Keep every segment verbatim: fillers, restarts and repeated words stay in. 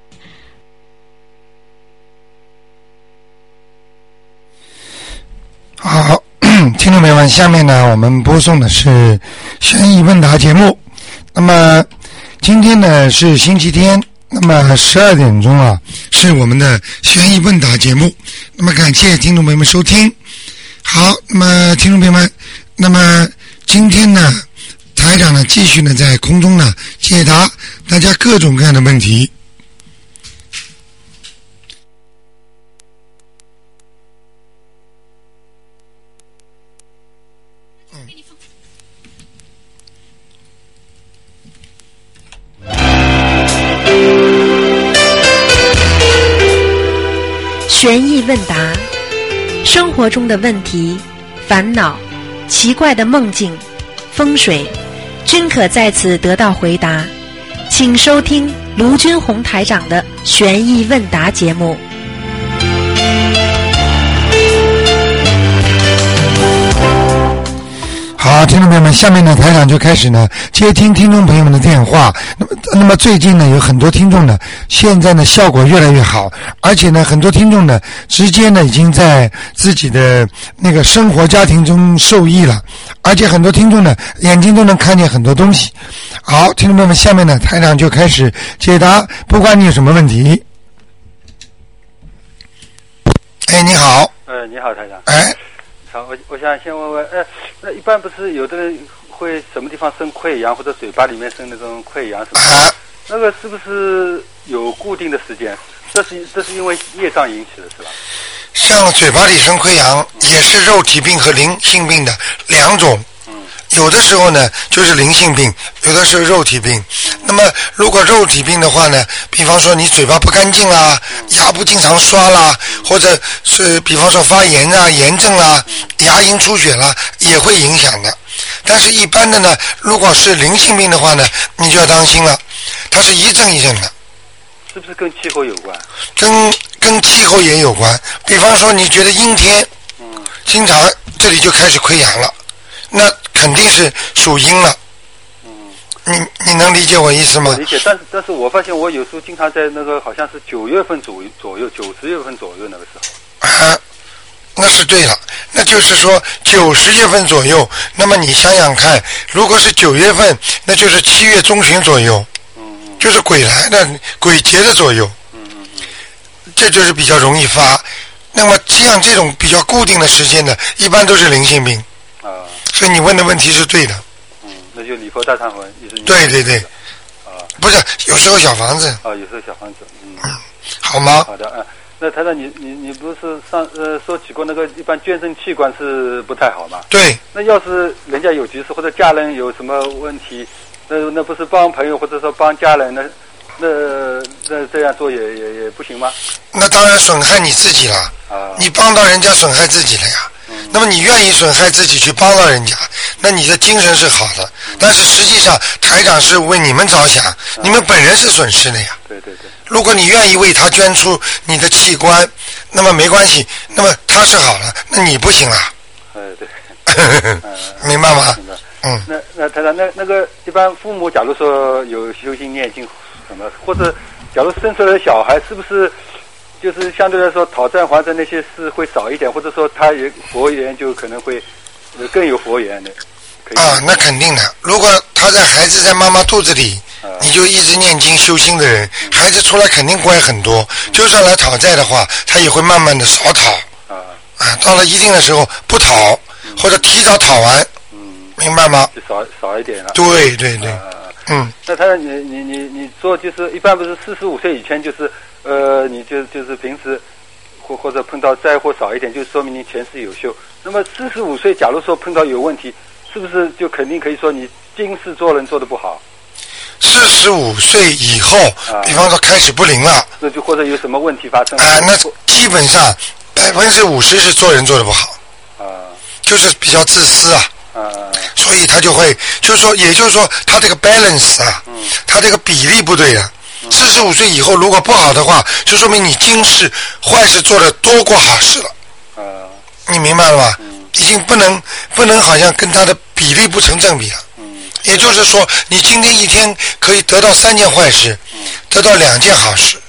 好，听众朋友们，下面呢我们播送的是悬疑问答节目。那么今天呢是星期天，那么十二点钟啊是我们的悬疑问答节目。那么感谢听众朋友们收听。好，那么听众朋友们，那么今天呢台长呢继续呢在空中呢解答大家各种各样的问题。 悬疑问答，生活中的问题、烦恼、奇怪的梦境、风水，均可在此得到回答。请收听卢军红台长的悬疑问答节目。 好，听众朋友们，下面呢台长就开始呢接听听众朋友们的电话。那么那么最近呢有很多听众呢现在呢效果越来越好，而且呢很多听众呢直接呢已经在自己的那个生活家庭中受益了，而且很多听众呢眼睛都能看见很多东西。好，听众朋友们，下面呢台长就开始解答，不管你有什么问题。哎，你好。 呃，你好，台长。 哎。 好，我我想先问问，呃，那一般不是有的人会什么地方生溃疡，或者嘴巴里面生那种溃疡什么的，啊、那个是不是有固定的时间？这是这是因为业障引起的，是吧？ 像嘴巴里生溃疡，嗯、也是肉体病和灵性病的两种。嗯。有的时候呢就是灵性病，有的是肉体病。嗯、那么如果肉体病的话呢，比方说你嘴巴不干净啦，嗯、牙不经常刷啦，嗯、或者是比方说发炎啊、炎症啦、嗯、牙龈出血啦，也会影响的。但是一般的呢，如果是灵性病的话呢，你就要当心了，它是一阵一阵的。 是不是跟气候有关？ 跟跟气候也有关。比方说你觉得阴天，嗯，经常这里就开始溃疡了，那肯定是属阴了。嗯，你你能理解我意思吗？ 我理解，但是但是我发现我有时候经常在那个好像是九月份左右左右九十月份左右那个时候。 啊，那是对了，那就是说九十月份左右。那么你想想看，如果是九月份，那就是七月中旬左右。嗯，就是鬼来的鬼节的左右。嗯嗯嗯，这就是比较容易发。那么像这种比较固定的时间呢，一般都是灵性病。啊，所以你问的问题是对的。 嗯，那就礼佛大忏悔意思。 对对对。啊，不是，有时候小房子。 啊，有时候小房子。嗯， 嗯好吗？ 好的，嗯、啊，那台长，你你你不是上呃说起过那个一般捐赠器官是不太好吗？ 对。那要是人家有急事或者家人有什么问题，那那不是帮朋友或者说帮家人，那那那这样做也也也不行吗？ 那当然损害你自己了。啊，你帮到人家损害自己了呀。那么你愿意损害自己去帮到人家，那你的精神是好的，但是实际上台长是为你们着想，你们本人是损失的呀。 对对对。如果你愿意为他捐出你的器官，那么没关系，那么他是好了，那你不行啊。 哎对。 明白吗？ 明白。嗯。那那台长，那那个一般父母假如说有修心念经什么，或者假如生出来的小孩，是不是？就是相对来说讨债还债那些事会少一点，或者说他也佛缘就可能会更有佛缘的。 啊，那肯定的。如果他在孩子在妈妈肚子里，啊、你就一直念经修心的人，嗯、孩子出来肯定乖很多。嗯、就算来讨债的话，他也会慢慢的少讨。啊，啊，到了一定的时候不讨，嗯、或者提早讨完。嗯，明白吗？ 就少少一点了。 对对对。啊、嗯。 那他你你你你说就是一般不是四十五岁以前就是。呃，你就就是平时或或者碰到灾祸少一点，就说明你前世有修。那么四十五岁，假如说碰到有问题，是不是就肯定可以说你今世做人做得不好？ 四十五岁以后，啊、比方说开始不灵了， 那就或者有什么问题发生啊？那基本上百分之五十是做人做得不好，啊，就是比较自私啊。啊，所以他就会，就是说，也就是说，他这个 balance 啊，嗯、他这个比例不对啊。四十五岁以后如果不好的话，就说明你今世坏事做的多过好事了。啊，你明白了吗？嗯，已经不能不能好像跟他的比例不成正比了。嗯，也就是说，你今天一天可以得到三件坏事，嗯、得到两件好事。嗯，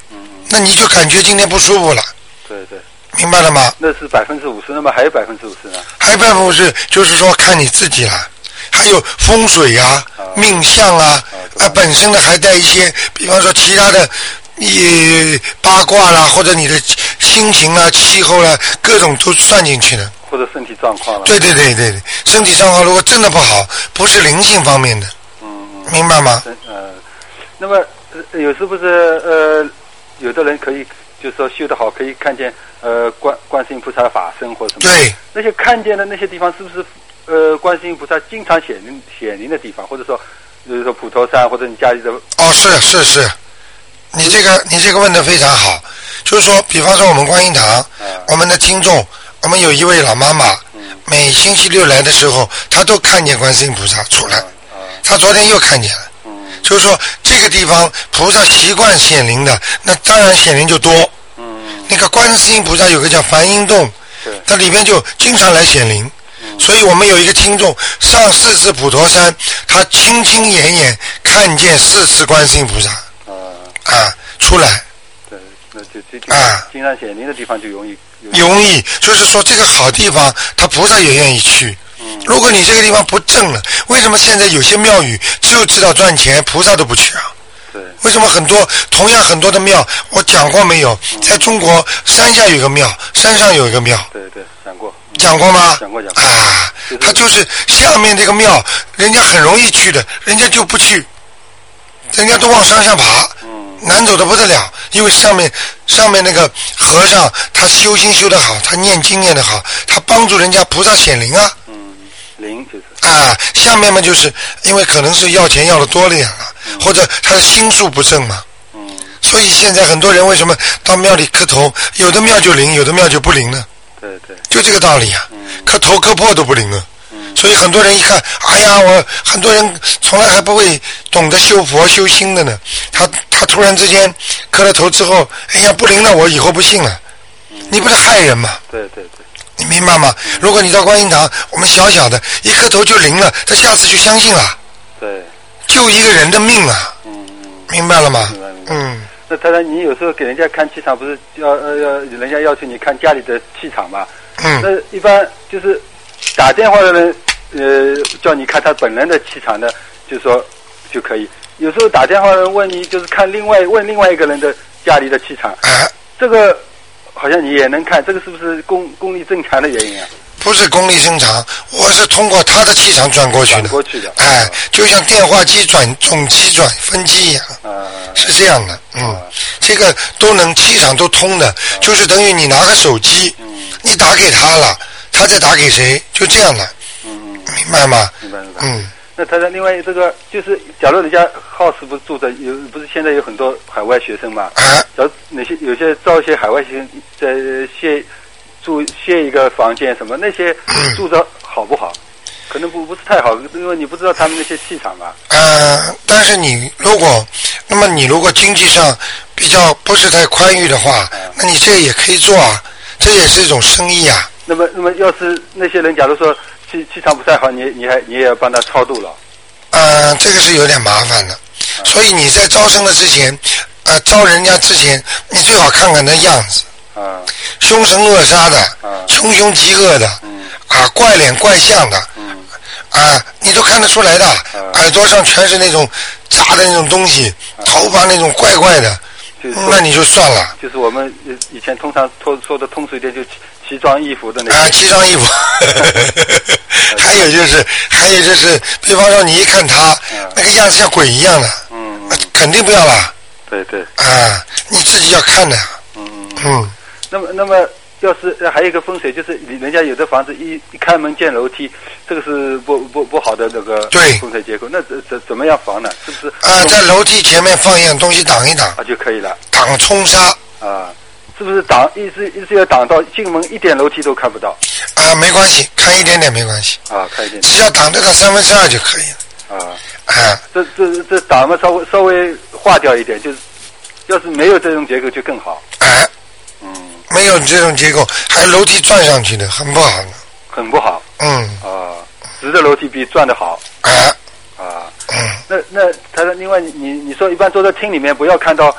那你就感觉今天不舒服了。 对对。 明白了吗？ 那是百分之五十，那么还有百分之五十呢？ 还有百分之五十，就是说看你自己了。还有风水啊、啊命相啊，啊, 啊本身的还带一些，比方说其他的，你八卦啦，或者你的心情啦、气候啦，各种都算进去的。 或者身体状况了。 对对对对对，身体状况如果真的不好，不是灵性方面的。嗯嗯。明白吗？ 呃，那么有时不是呃，有的人可以就是说修得好，可以看见呃观观世音菩萨的法身或什么。 对。 那些看见的那些地方，是不是呃观世音菩萨经常显灵显灵的地方，或者说比如说普陀山或者你家里的？ 哦，是是是，你这个你这个问得非常好，就是说，比方说我们观音堂，嗯、我们的听众。我们有一位老妈妈，嗯、每星期六来的时候，她都看见观世音菩萨出来。嗯、她昨天又看见了。嗯、就是说，这个地方菩萨习惯显灵的，那当然显灵就多。嗯、那个观世音菩萨有个叫梵音洞，它里面就经常来显灵。嗯、所以我们有一个听众上四次普陀山，他亲亲眼眼看见四次观世音菩萨。嗯、啊，出来。 对，那就这地方经常显灵的地方就容易。 容易，就是说这个好地方，他菩萨也愿意去。嗯、如果你这个地方不正了，为什么现在有些庙宇就知道赚钱，菩萨都不去啊？ 对。 为什么很多同样很多的庙，我讲过没有？嗯、在中国山下有一个庙，山上有一个庙。 对对，讲过。 嗯、讲过吗？ 讲过讲过。 啊， 就是、 他就是下面这个庙，人家很容易去的，人家就不去，人家都往山上爬。嗯。难走的不得了，因为上面上面那个和尚他修心修得好，他念经念得好，他帮助人家菩萨显灵啊。 嗯，灵就是。 啊，下面嘛就是因为可能是要钱要的多了点了，嗯、或者他的心术不正嘛。嗯。所以现在很多人为什么到庙里磕头，有的庙就灵，有的庙就不灵呢？ 对对。 就这个道理啊。嗯。磕头磕破都不灵了。所以很多人一看，哎呀，我很多人从来还不会懂得修佛修心的呢。他他突然之间磕了头之后，哎呀，不灵了，我以后不信了。嗯、你不是害人吗？ 对对对。 你明白吗？嗯、如果你到观音堂，我们小小的一磕头就灵了，他下次就相信了。 对。 救一个人的命啊！ 嗯嗯。 明白了吗？ 明白明白。嗯。那当然，你有时候给人家看气场，不是要呃要人家要求你看家里的气场嘛？ 嗯。 那一般就是打电话的人。呃，叫你看他本人的气场的，就说就可以。有时候打电话人问你，就是看另外问另外一个人的家里的气场， 啊、 这个好像你也能看，这个是不是功功力增强的原因啊？ 不是功力增强，我是通过他的气场转过去的。 转过去的， 哎，就像电话机转总机转分机一样，啊、是这样的。嗯，啊、这个都能气场都通的，啊、就是等于你拿个手机，嗯、你打给他了，他再打给谁，就这样的。明白吗？ 明白明白。 嗯， 那他的另外这个就是，假如人家 house 不是住的有，不是现在有很多海外学生嘛？ 啊。 假如哪些有些招一些海外学生在借住借一个房间什么，那些住着好不好？嗯、可能不不是太好，因为你不知道他们那些气场嘛。 呃，但是你如果，那么你如果经济上比较不是太宽裕的话，嗯、那你这也可以做啊，这也是一种生意啊。 那么，那么要是那些人，假如说。气气场不太好，你你还你也要帮他超度了。 呃，这个是有点麻烦的，啊、所以你在招生的之前，呃，招人家之前，你最好看看那样子。啊。凶神恶煞的，啊，凶凶极恶的，嗯，啊，怪脸怪相的，嗯，啊，你都看得出来的，啊、耳朵上全是那种扎的那种东西，啊、头发那种怪怪的，那你就算了。 就是我们以前通常说说的通俗一点，就。奇装异服的那啊，奇装异服，还有就是，还有就是，比方说你一看他、嗯、那个样子像鬼一样的，嗯，那肯定不要了。 对对。 啊，你自己要看的。嗯嗯。 那么，那么要是还有一个风水，就是人家有的房子一一开门见楼梯，这个是不不不好的那个风水结构。那怎怎怎么样防呢？是不是？ 啊，在楼梯前面放一样东西挡一挡啊就可以了。 挡冲杀。 啊。是不是挡一直一直要挡到进门一点楼梯都看不到？ 啊，没关系，看一点点没关系。 啊，看一点点。 只要挡得到三分之二就可以了。啊啊， 这这这挡嘛稍微稍微化掉一点，就是要是没有这种结构就更好。 哎，嗯，没有这种结构，还有楼梯转上去的，很不好的。 很不好。 嗯。 啊，直的楼梯比转的好。 啊。 啊。嗯。那那他说，另外你你说一般坐在厅里面不要看到。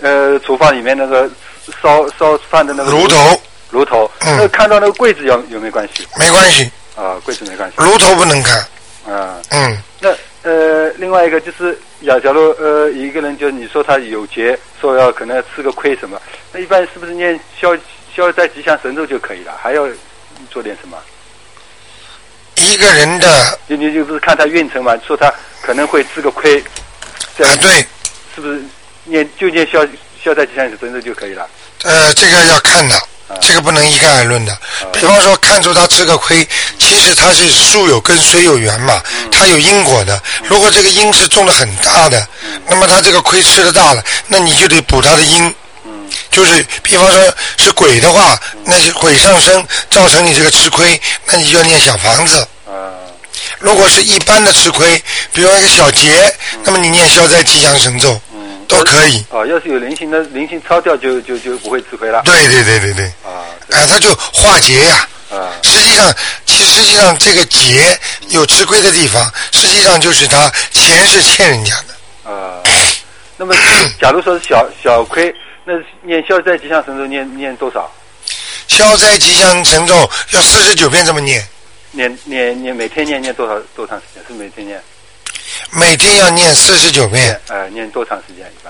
呃厨房里面那个烧烧饭的那个炉头， 炉头， 嗯， 那看到那个柜子有有没有关系？ 没关系。 啊，柜子没关系。 炉头不能看。 啊， 嗯。 那呃，另外一个就是，假假如呃一个人就你说他有劫，说要可能要吃个亏什么，那一般是不是念消消灾吉祥神咒就可以了？还要做点什么？ 一个人的， 你你就不是看他运程嘛，说他可能会吃个亏， 啊对， 是不是念就念消消灾吉祥神咒就可以了？ 呃，这个要看的。这个不能一概而论的。比方说看出他吃个亏，其实他是树有根水有源嘛，他有因果的。如果这个因是种的很大的，那么他这个亏吃的大了，那你就得补他的因。就是比方说是鬼的话，那是鬼上身造成你这个吃亏，那你就要念小房子。如果是一般的吃亏，比如一个小劫，那么你念消灾吉祥神咒都可以。 哦，要是有灵性的灵性超掉就就就不会吃亏了。 对对对对对。啊，哎，他就化劫呀。啊。实际上，其实际上这个劫有吃亏的地方，实际上就是他钱是欠人家的。 啊。那么，假如说是小小亏，那念消灾吉祥神咒念念多少？ 消灾吉祥神咒要四十九遍这么念。 念念念每天念念多少多长时间？是每天念？ 每天要念四十九遍。 呃，念多长时间一般？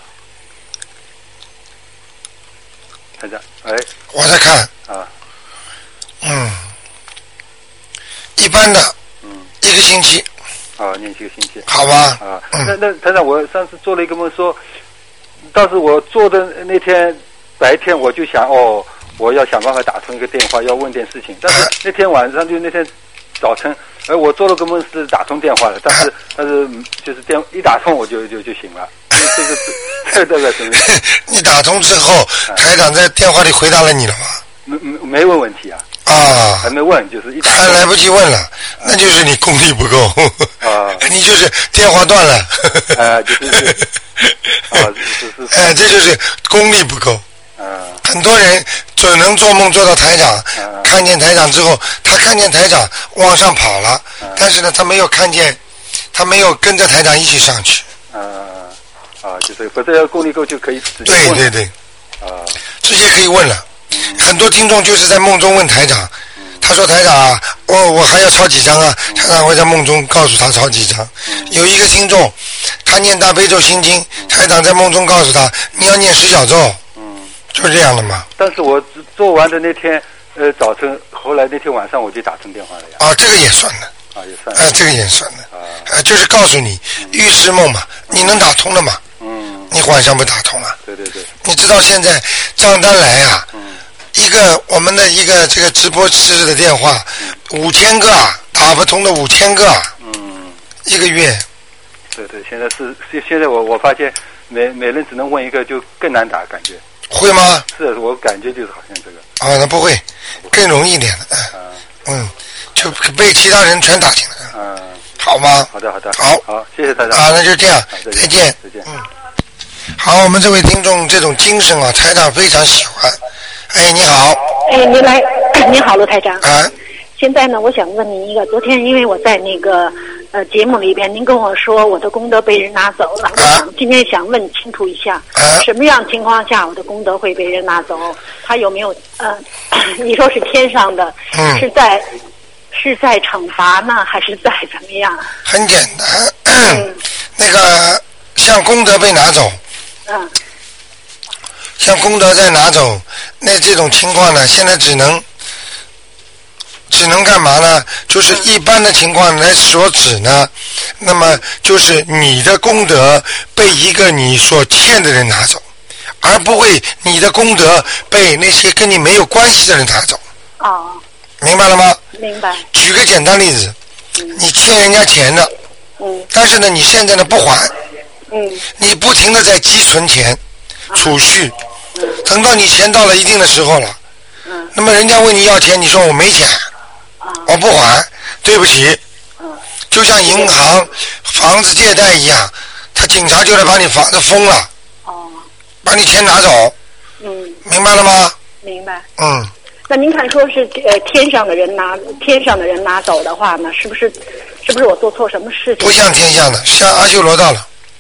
看着，哎。 我在看。 啊。 嗯。一般的。嗯。一个星期。 啊，念几个星期。 好吧。 啊。嗯、那那台长，我上次做了一个梦说，当时我做的那天白天我就想哦。我要想办法打通一个电话，要问点事情。但是那天晚上就那天早晨，哎，我做了个梦是打通电话了，但是但是就是电一打通我就就就醒了。这个这这个什么？ 你打通之后，台长在电话里回答了你了吗？ 没没没问问题啊。 啊。 还没问，就是一打通。 还来不及问了，那就是你功力不够。啊。你就是电话断了。 啊，就是是。啊，是是。 哎，这就是功力不够。很多人只能做梦做到台长，嗯、看见台长之后，他看见台长往上跑了，嗯、但是呢，他没有看见，他没有跟着台长一起上去。 啊啊，就是否则要功力够就可以直接问。对对对。啊，直接可以问了。嗯、很多听众就是在梦中问台长，嗯、他说台长啊，我我还要抄几张啊？嗯、台长会在梦中告诉他抄几张。嗯、有一个听众，他念大悲咒心经，嗯、台长在梦中告诉他，你要念十小咒。就这样的嘛。 但是我做完的那天，呃，早晨，后来那天晚上我就打通电话了呀。 啊，这个也算的。 啊，也算。 啊，这个也算的。啊。呃，就是告诉你，嗯、预示梦嘛，你能打通了嘛？嗯。你晚上不打通了？ 对对对。 你知道现在账单来啊，嗯、一个我们的一个这个直播室的电话，嗯、五千个啊，打不通的五千个。嗯。一个月。 对对，现在是现在我我发现每每人只能问一个，就更难打，感觉。 会吗？ 是我感觉就是好像这个。 啊，那不会，更容易一点的。嗯。嗯，就被其他人全打进来。嗯。好吗？ 好的，好的。 好。 好，谢谢大家。 啊，那就这样。 再见。 再见。 嗯。好，我们这位听众这种精神啊，台长非常喜欢。哎，你好。 哎，你来，你好，罗台长。 啊。 现在呢，我想问您一个，昨天因为我在那个呃节目里边，您跟我说我的功德被人拿走了，我想今天想问清楚一下， 啊、 什么样情况下我的功德会被人拿走？他有没有呃，你说是天上的， 嗯、 是在是在惩罚呢，还是在怎么样？ 很简单，嗯、那个像功德被拿走， 嗯， 像功德在拿走，那这种情况呢，现在只能。只能干嘛呢？就是一般的情况来所指呢，那么就是你的功德被一个你所欠的人拿走，而不会你的功德被那些跟你没有关系的人拿走。 哦， 明白了吗？ 明白。 举个简单例子，嗯、你欠人家钱的， 嗯， 但是呢，你现在呢不还， 嗯， 你不停的在积存钱、储蓄，嗯、等到你钱到了一定的时候了， 嗯， 那么人家问你要钱，你说我没钱。我不还，对不起。就像银行房子借贷一样，他警察就来把你房子封了， 哦， 把你钱拿走。 嗯， 明白了吗？ 明白。 嗯。 那您看，说是呃天上的人拿天上的人拿走的话呢，是不是是不是我做错什么事情？ 不像天上的，像阿修罗道了。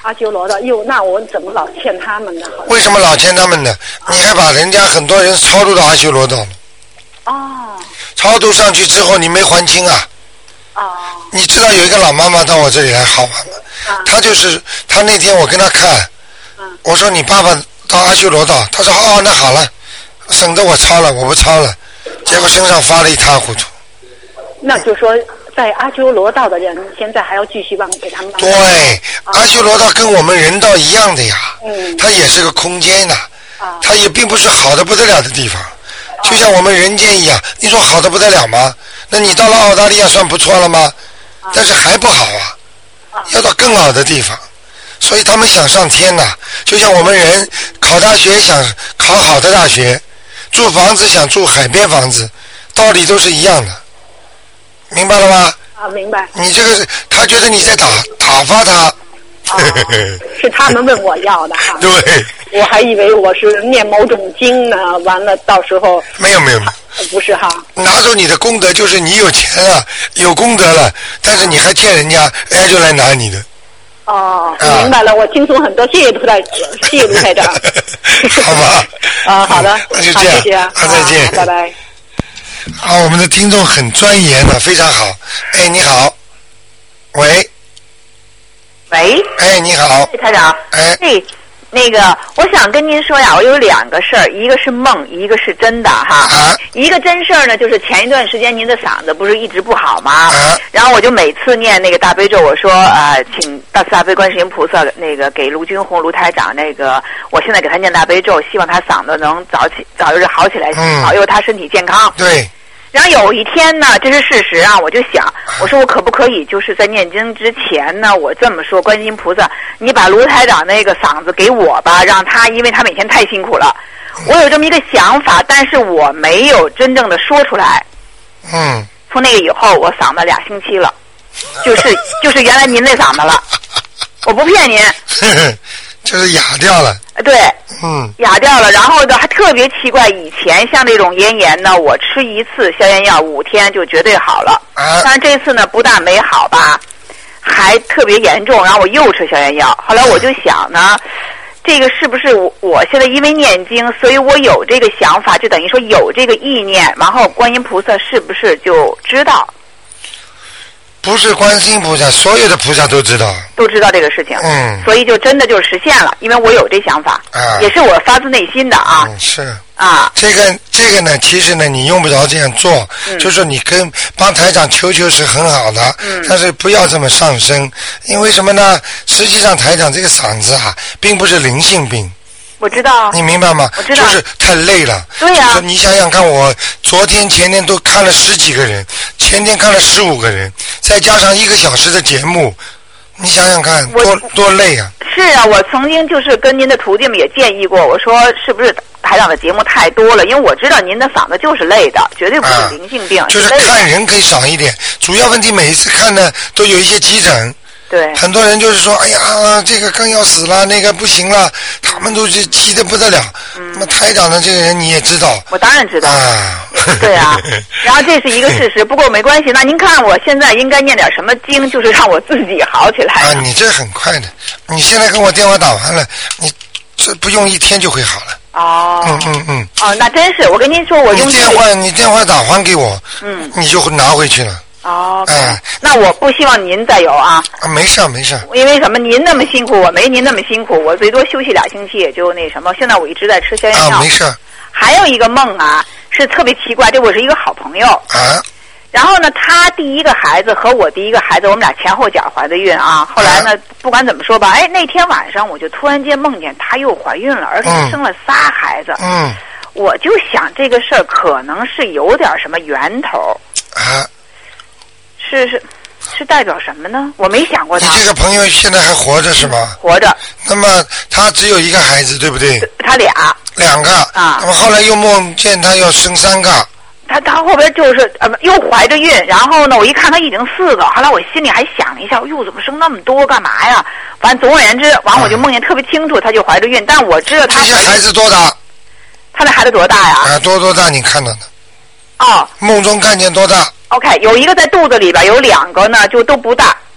阿修罗道，哟，那我怎么老欠他们呢？ 为什么老欠他们呢？你还把人家很多人超度到阿修罗道了。 哦。 超度上去之后你没还清啊？ 哦。 你知道有一个老妈妈到我这里来好玩吗？啊。她就是她那天我跟她看，嗯，我说你爸爸到阿修罗道，她说哦那好了，省得我抄了，我不抄了，结果身上发了一塌糊涂。 那就说在阿修罗道的人现在还要继续帮给他们帮。 对， 哦， 阿修罗道跟我们人道一样的呀， 嗯， 它也是个空间呐， 啊， 它也并不是好的不得了的地方，就像我们人间一样，你说好的不得了吗？那你到了澳大利亚算不错了吗？但是还不好啊，要到更好的地方，所以他们想上天呐，就像我们人考大学想考好的大学，住房子想住海边房子，道理都是一样的，明白了吗？ 啊，明白。 你这个是他觉得你在打打发他。 哦，是他们问我要的哈。 对。 我还以为我是念某种经呢，完了到时候。 没有没有没有。 不是哈。 拿走你的功德，就是你有钱了，有功德了，但是你还欠人家，人家就来拿你的。 哦，啊，明白了，我轻松很多，谢谢卢台，谢谢卢台长。 好吧。 啊，好的， 那就这样， 谢谢啊， 再见， 拜拜。 好，我们的听众很专研的，非常好。哎，你好，喂， 喂， 哎，你好， 台长， 哎， 嘿，那个，我想跟您说呀，我有两个事儿，一个是梦，一个是真的哈。 啊， 一个真事儿呢，就是前一段时间您的嗓子不是一直不好吗？ 啊， 然后我就每次念那个大悲咒，我说啊、呃，请大慈大悲观世音菩萨那个给卢军红卢台长那个，我现在给他念大悲咒，希望他嗓子能早起早日好起来， 嗯， 保佑他身体健康。 对。 然后有一天呢，这是事实啊，我就想，我说我可不可以就是在念经之前呢，我这么说，观世音菩萨，你把卢台长那个嗓子给我吧，让他，因为他每天太辛苦了。我有这么一个想法，但是我没有真正的说出来。 嗯。 从那个以后，我嗓子俩星期了，就是就是原来您那嗓子了，我不骗您。 就是哑掉了。 对。 嗯。 哑掉了，然后呢还特别奇怪，以前像这种咽炎呢，我吃一次消炎药五天就绝对好了。 啊。 但是这次呢不但没好吧，还特别严重，然后我又吃消炎药。后来我就想呢，这个是不是我我现在因为念经，所以我有这个想法，就等于说有这个意念，然后观音菩萨是不是就知道？ 不是观世音菩萨，所有的菩萨都知道， 都知道这个事情， 嗯， 所以就真的就实现了，因为我有这想法， 啊， 也是我发自内心的啊， 嗯，是啊， 这个这个呢，其实呢，你用不着这样做， 嗯， 就是你跟帮台长求求是很好的， 嗯， 但是不要这么上升，因为什么呢？实际上台长这个嗓子啊，并不是灵性病。 我知道， 你明白吗？ 我知道， 就是太累了。 对呀、啊。 你想想看，我昨天、前天都看了十几个人，前天看了十五个人，再加上一个小时的节目，你想想看，多多累啊！ 是啊，我曾经就是跟您的徒弟们也建议过，我说是不是台长的节目太多了？因为我知道您的嗓子就是累的，绝对不是灵性病。 啊、就是看人可以少一点，主要问题每一次看呢都有一些急诊。 对， 很多人就是说，哎呀，这个更要死了，那个不行了，他们都是急得不得了。嗯，那么台长的这个人你也知道， 我当然知道啊， 对啊。然后这是一个事实，不过没关系。那您看我现在应该念点什么经，就是让我自己好起来啊？你这很快的，你现在跟我电话打完了，你这不用一天就会好了。 哦， 嗯嗯嗯。 哦，那真是，我跟您说，我用你电话你电话打还给我， 嗯， 你就拿回去了。 哦， 哎， 那我不希望您再有啊。 啊，没事没事。 因为什么？您那么辛苦，我没您那么辛苦，我最多休息俩星期也就那什么。现在我一直在吃消炎药。 啊，没事。 还有一个梦啊，是特别奇怪，这我是一个好朋友。 啊。 然后呢，他第一个孩子和我第一个孩子，我们俩前后脚怀的孕啊。后来呢，不管怎么说吧，哎，那天晚上我就突然间梦见她又怀孕了，而且生了仨孩子。 嗯。 我就想这个事儿可能是有点什么源头。 啊。 是是是代表什么呢？我没想过他。 你这个朋友现在还活着是吗？ 活着。 那么他只有一个孩子，对不对？ 他俩。 两个。 啊。 那么后来又梦见他要生三个。 他他后边就是呃又怀着孕，然后呢，我一看他已经四个，后来我心里还想了一下，哟，怎么生那么多，干嘛呀？反正总而言之，完我就梦见特别清楚，他就怀着孕，但我知道他。 这些孩子多大？ 他那孩子多大呀？ 啊，多多大？你看到的？ 哦。 梦中看见多大？ OK， 有一个在肚子里边，有两个呢就都不大。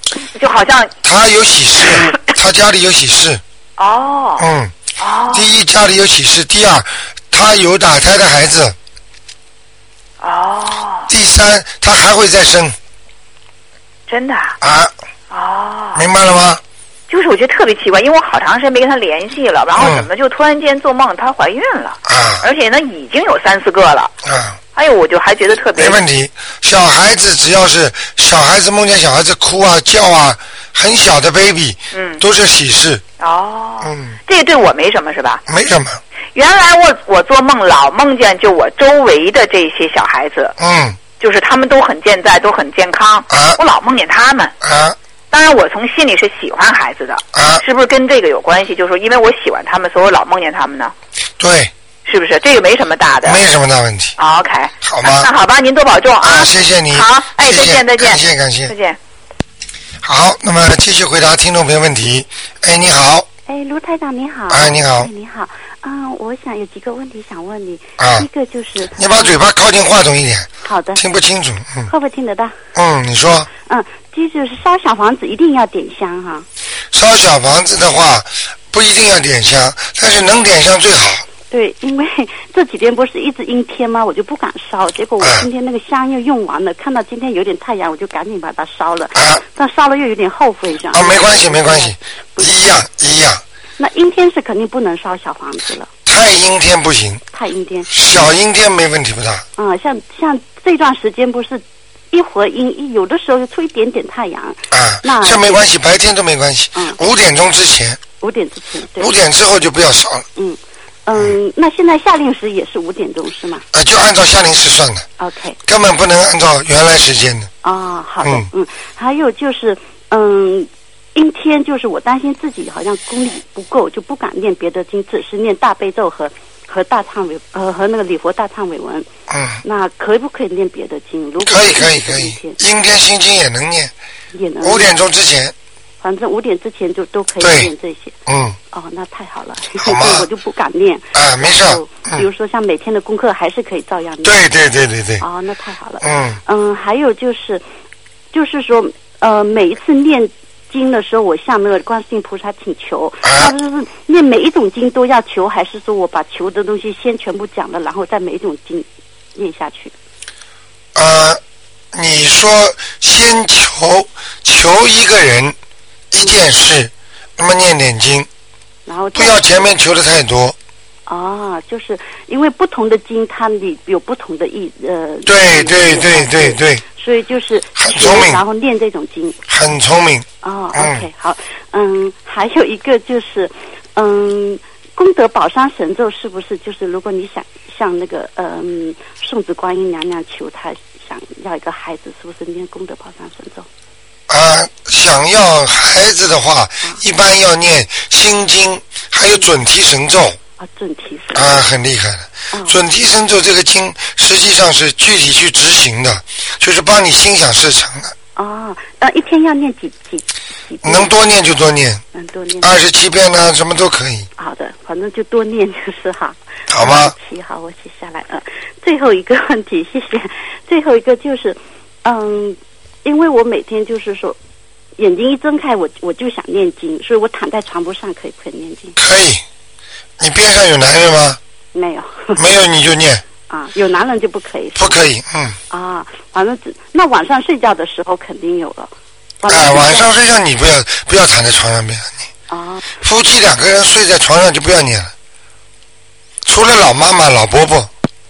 就好像他有喜事，他家里有喜事。 哦。 嗯。 哦。 第一，家里有喜事；第二，他有打胎的孩子。 哦。 第三，他还会再生。 真的。 啊。 哦。 明白了吗？ 就是我觉得特别奇怪，因为我好长时间没跟他联系了，然后怎么就突然间做梦她怀孕了？ 啊！ 而且呢，已经有三四个了。 啊！ 哎呦，我就还觉得特别。 没问题，小孩子只要是小孩子梦见小孩子哭啊叫啊，很小的 baby， 嗯，都是喜事。 哦。 嗯。 这个对我没什么是吧？ 没什么。 原来我我做梦老梦见就我周围的这些小孩子， 嗯， 就是他们都很健在，都很健康， 啊， 我老梦见他们。 啊。 当然，我从心里是喜欢孩子的， 啊， 是不是跟这个有关系？就是说，因为我喜欢他们，所以我老梦见他们呢。 对。 是不是？这个没什么大的。 没什么大问题。 OK。 好吗？ 那好吧，您多保重啊！ 啊，谢谢你。 好，哎，再见，再见。 感谢感谢。 再见。 好，那么继续回答听众朋友问题。哎，你好。 哎，卢台长你好。 哎，你好。 哎，你好。嗯，我想有几个问题想问你。 啊。 一个就是。 你把嘴巴靠近话筒一点。 好的。 听不清楚。嗯。 会不会听得到？ 嗯，你说。 嗯，第一就是烧小房子一定要点香哈。 烧小房子的话，不一定要点香，但是能点香最好。 对，因为这几天不是一直阴天吗？我就不敢烧，结果我今天那个香又用完了，看到今天有点太阳，我就赶紧把它烧了。啊。但烧了又有点后悔，这样。 啊，没关系，没关系，一样一样。 那阴天是肯定不能烧小房子了。 太阴天不行。 太阴天。 小阴天没问题不大。 嗯，像像这段时间不是一会儿阴，一有的时候就出一点点太阳。 啊。 那这没关系，白天都没关系。嗯。五点钟之前。 五点之前。对。 五点之后就不要烧了。 嗯。嗯，那现在夏令时也是五点钟是吗？ 啊，就按照夏令时算的。 OK。 根本不能按照原来时间的。 哦，好的，嗯，嗯还有就是，嗯，阴天就是我担心自己好像功力不够，就不敢念别的经，只是念大悲咒和和大忏悔呃和那个礼佛大忏悔文。嗯。那可不可以念别的经？如果可以可以可以。阴天心经也能念。也能。五点钟之前。 反正五点之前就都可以念这些。 嗯。 哦，那太好了，好吗？我就不敢念。 啊，没事。 嗯、比如说像每天的功课还是可以照样念。 对对对对对。 哦，那太好了。 嗯。 嗯，还有就是，就是说，呃，每一次念经的时候，我向那个观世音菩萨请求，那、啊、就是念每一种经都要求，还是说我把求的东西先全部讲了，然后再每一种经念下去？ 呃，你说先求求一个人。一件事，那么念点经， 然后不要前面求的太多。 哦，就是因为不同的经，它里有不同的意呃。 对对对对对。 所以就是很聪明， 然后念这种经。 很聪明。 哦、嗯、，OK， 好，嗯，还有一个就是，嗯，功德宝山神咒是不是就是如果你想向那个嗯送子观音娘娘求她想要一个孩子，是不是念功德宝山神咒？ 啊，想要孩子的话，嗯、一般要念心经，还有准提神咒。 啊，准提神咒。啊， 很厉害的。哦、准提神咒这个经实际上是具体去执行的，就是帮你心想事成的。 哦，那一天要念几几几遍？ 能多念就多念。 能多念。 二十七遍呢，什么都可以。 好的，反正就多念就是好。 好吗？ 好，我写下来。嗯，最后一个问题，谢谢。最后一个就是，嗯。因为我每天就是说，眼睛一睁开，我我就想念经，所以我躺在床铺上可以不可以念经？ 可以。你边上有男人吗？ 没有。 没有你就念。啊， 有男人就不可以。 不可以，嗯。 啊，反正只那晚上睡觉的时候肯定有了。 哎，晚上睡觉你不要不要躺在床上边念。啊。夫妻两个人睡在床上就不要念了，除了老妈妈、老伯伯。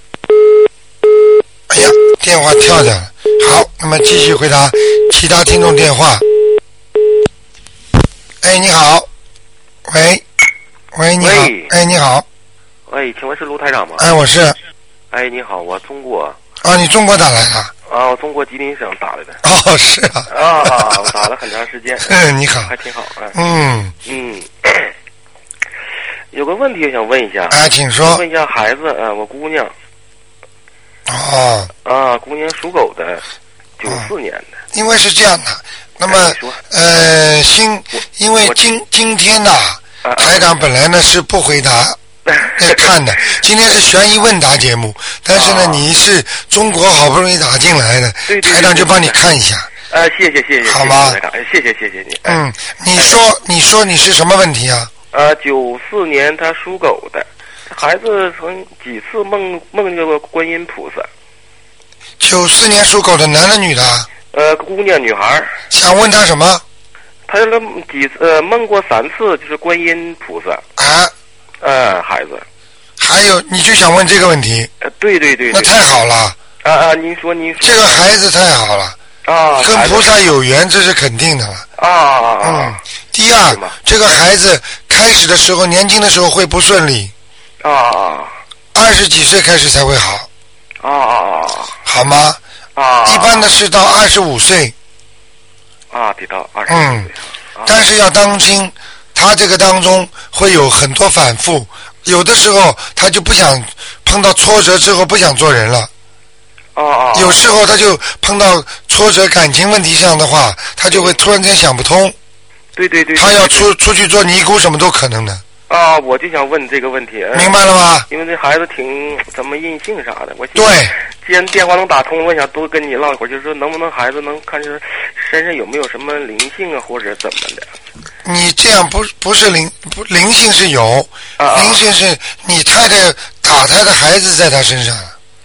哎呀，电话跳掉了。好，那么继续回答其他听众电话。哎，你好，喂，喂，你好，哎，你好， 喂，请问是卢台长吗？ 哎，我是。 哎，你好，我中国。 啊，你中国打来的？ 啊，我中国吉林省打来的。 哦，是啊。 啊，我打了很长时间。 嗯，你好。 还挺好，哎。 嗯。 嗯。有个问题想问一下。 哎，请说。 问一下孩子，呃，我姑娘。 哦。 啊，姑娘属狗的，九四年的。 因为是这样的，那么呃，今因为今今天呐，台长本来呢是不回答看的，今天是悬疑问答节目，但是呢，你是中国好不容易打进来的，台长就帮你看一下。 呃，谢谢谢谢， 好吗？ 谢谢谢谢你。 嗯，你说你说你是什么问题啊？ 呃，九四年他属狗的，孩子曾几次梦梦见过观音菩萨。 九四年属狗的，男的女的？ 呃，姑娘女孩。 想问他什么？ 他几次呃梦过三次，就是观音菩萨。 啊。 呃，孩子。 还有，你就想问这个问题？ 呃，对对对。 那太好了。 啊啊，您说您说。 这个孩子太好了。 啊。 跟菩萨有缘，这是肯定的了。 啊啊啊。 嗯。第二，这个孩子开始的时候，年轻的时候会不顺利。 啊啊。 二十几岁开始才会好。 啊啊啊。 好吗？ 啊。 一般的是到二十五岁。 啊，得到二十五岁。 嗯。但是要当心，他这个当中会有很多反复，有的时候他就不想碰到挫折之后不想做人了。 哦哦。 有时候他就碰到挫折感情问题上的话，他就会突然间想不通。 对对对。 他要出出去做尼姑什么都可能的。 啊，我就想问这个问题。 明白了吗？ 因为这孩子挺怎么阴性啥的，我对。 既然电话能打通，我想多跟你唠一会儿，就是说能不能孩子能看出身上有没有什么灵性啊，或者怎么的。 你这样不不是灵不灵性是有， 啊、 灵性是你太太打胎的孩子在他身上。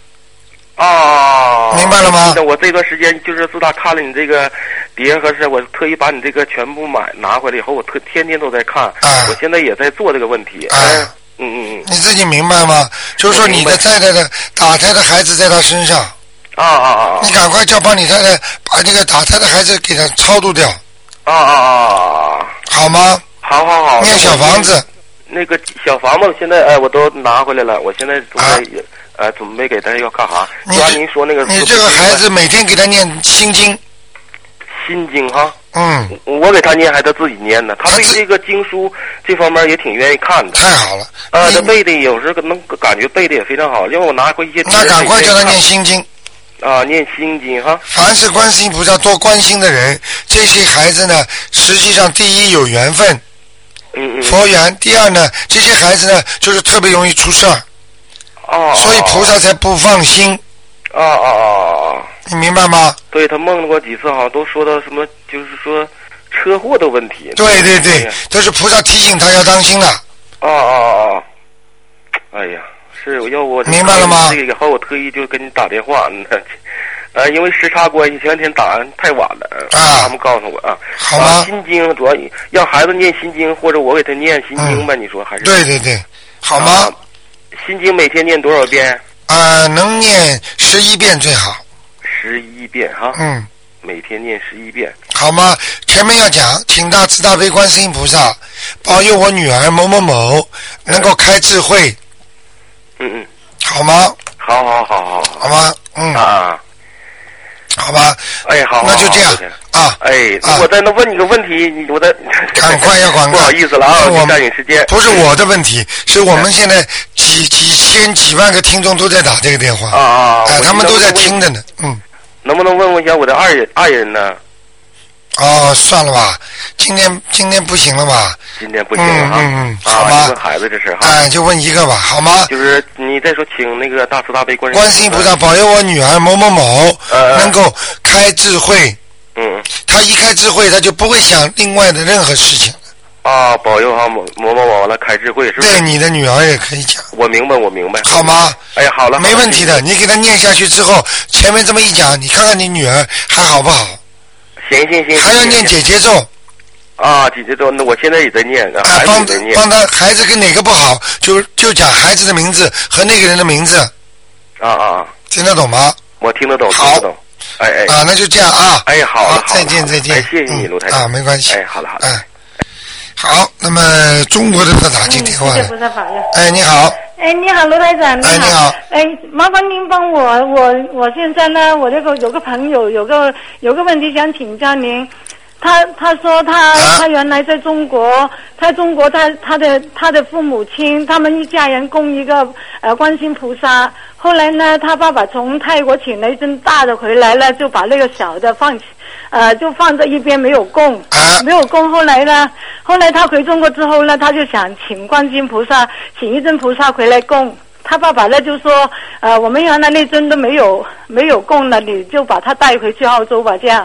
啊， 明白了吗？ 我这段时间就是自打看了你这个碟和是，我特意把你这个全部买拿回来以后，我特天天都在看。 啊， 我现在也在做这个问题。 啊， 嗯嗯嗯。 你自己明白吗？就是说你的太太的打胎的孩子在他身上。 啊啊啊！ 你赶快叫帮你太太把这个打胎的孩子给他超度掉。 啊啊啊！ 好吗？ 好好好。 念小房子。 那个小房子现在哎，我都拿回来了，我现在都在也。啊呃，准备给他要干啥？就按您说那个。 你这个孩子每天给他念心经。 心经哈。 嗯。 我给他念，还他自己念呢。他对这个经书这方面也挺愿意看的。 太好了。 呃，他背的有时候能感觉背的也非常好，因为我拿回一些。 那赶快叫他念心经。 啊，念心经哈。 凡是观世音菩萨多关心的人，这些孩子呢，实际上第一有缘分。 嗯嗯。 佛缘。第二呢，这些孩子呢，就是特别容易出事儿。 哦， 所以菩萨才不放心。 啊啊啊！ 你明白吗？ 对，他梦过几次，好像都说到什么，就是说车祸的问题。 对对对，都是菩萨提醒他要当心了。 啊啊啊！哎呀，是我要我明白了吗？ 这个以后我特意就跟你打电话，呃，因为时差关系，前两天打太晚了， 啊， 他们告诉我啊， 好吗？ 心经主要让孩子念心经，或者我给他念心经吧，你说还是？ 对对对，好吗？ 心经每天念多少遍？ 啊，能念十一遍最好。 十一遍哈。 嗯。 每天念十一遍。 好吗？前面要讲，请大慈大悲观世音菩萨保佑我女儿某某某能够开智慧。 嗯嗯。 好吗？ 好好好好。 好吗？嗯。 啊。 好吧。 哎，好。 那就这样啊。 哎，我再能问你个问题，你我再。 赶快要赶快。 不好意思了啊，我占你时间。 不是我的问题，是我们现在几几千几万个听众都在打这个电话。 啊啊！ 哎，他们都在听着呢。嗯。 能不能问问一下我的爱人爱人呢？ 哦，算了吧，今天今天不行了吧？ 今天不行了哈。 嗯嗯， 好吗？ 问孩子这事哈。 哎，就问一个吧，好吗？ 就是你再说，请那个大慈大悲观观世音菩萨保佑我女儿某某某能够开智慧。 嗯。 她一开智慧，她就不会想另外的任何事情。 啊，保佑哈某某某某了开智慧是不是？ 对，你的女儿也可以讲。 我明白，我明白。 好吗？ 哎呀，好了， 没问题的。你给她念下去之后，前面这么一讲，你看看你女儿还好不好？ 行行行。 还要念姐姐咒。 啊，姐姐咒，那我现在也在念， 啊， 孩子也在念。 帮他孩子跟哪个不好，就就讲孩子的名字和那个人的名字。 啊啊， 听得懂吗？ 我听得懂，听得懂。哎哎。 啊，那就这样啊。 哎，好了， 再见再见。 哎，谢谢你，卢台长。 啊，没关系。 哎，好了好了。 哎。好，那么中国的他打进电话了。 谢谢菩萨保佑。 哎，你好。 哎，你好，卢台长。 哎，你好。 哎，麻烦您帮我，我我现在呢，我这个有个朋友有个有个问题想请教您。他他说他、啊、他原来在中国，在中国他他的他的父母亲他们一家人供一个呃观世音菩萨，后来呢他爸爸从泰国请了一尊大的回来了，就把那个小的放呃就放在一边没有供， 啊、 没有供。后来呢，后来他回中国之后呢，他就想请观世音菩萨，请一尊菩萨回来供。他爸爸呢就说，呃我们原来那尊都没有没有供了，你就把他带回去澳洲吧，这样。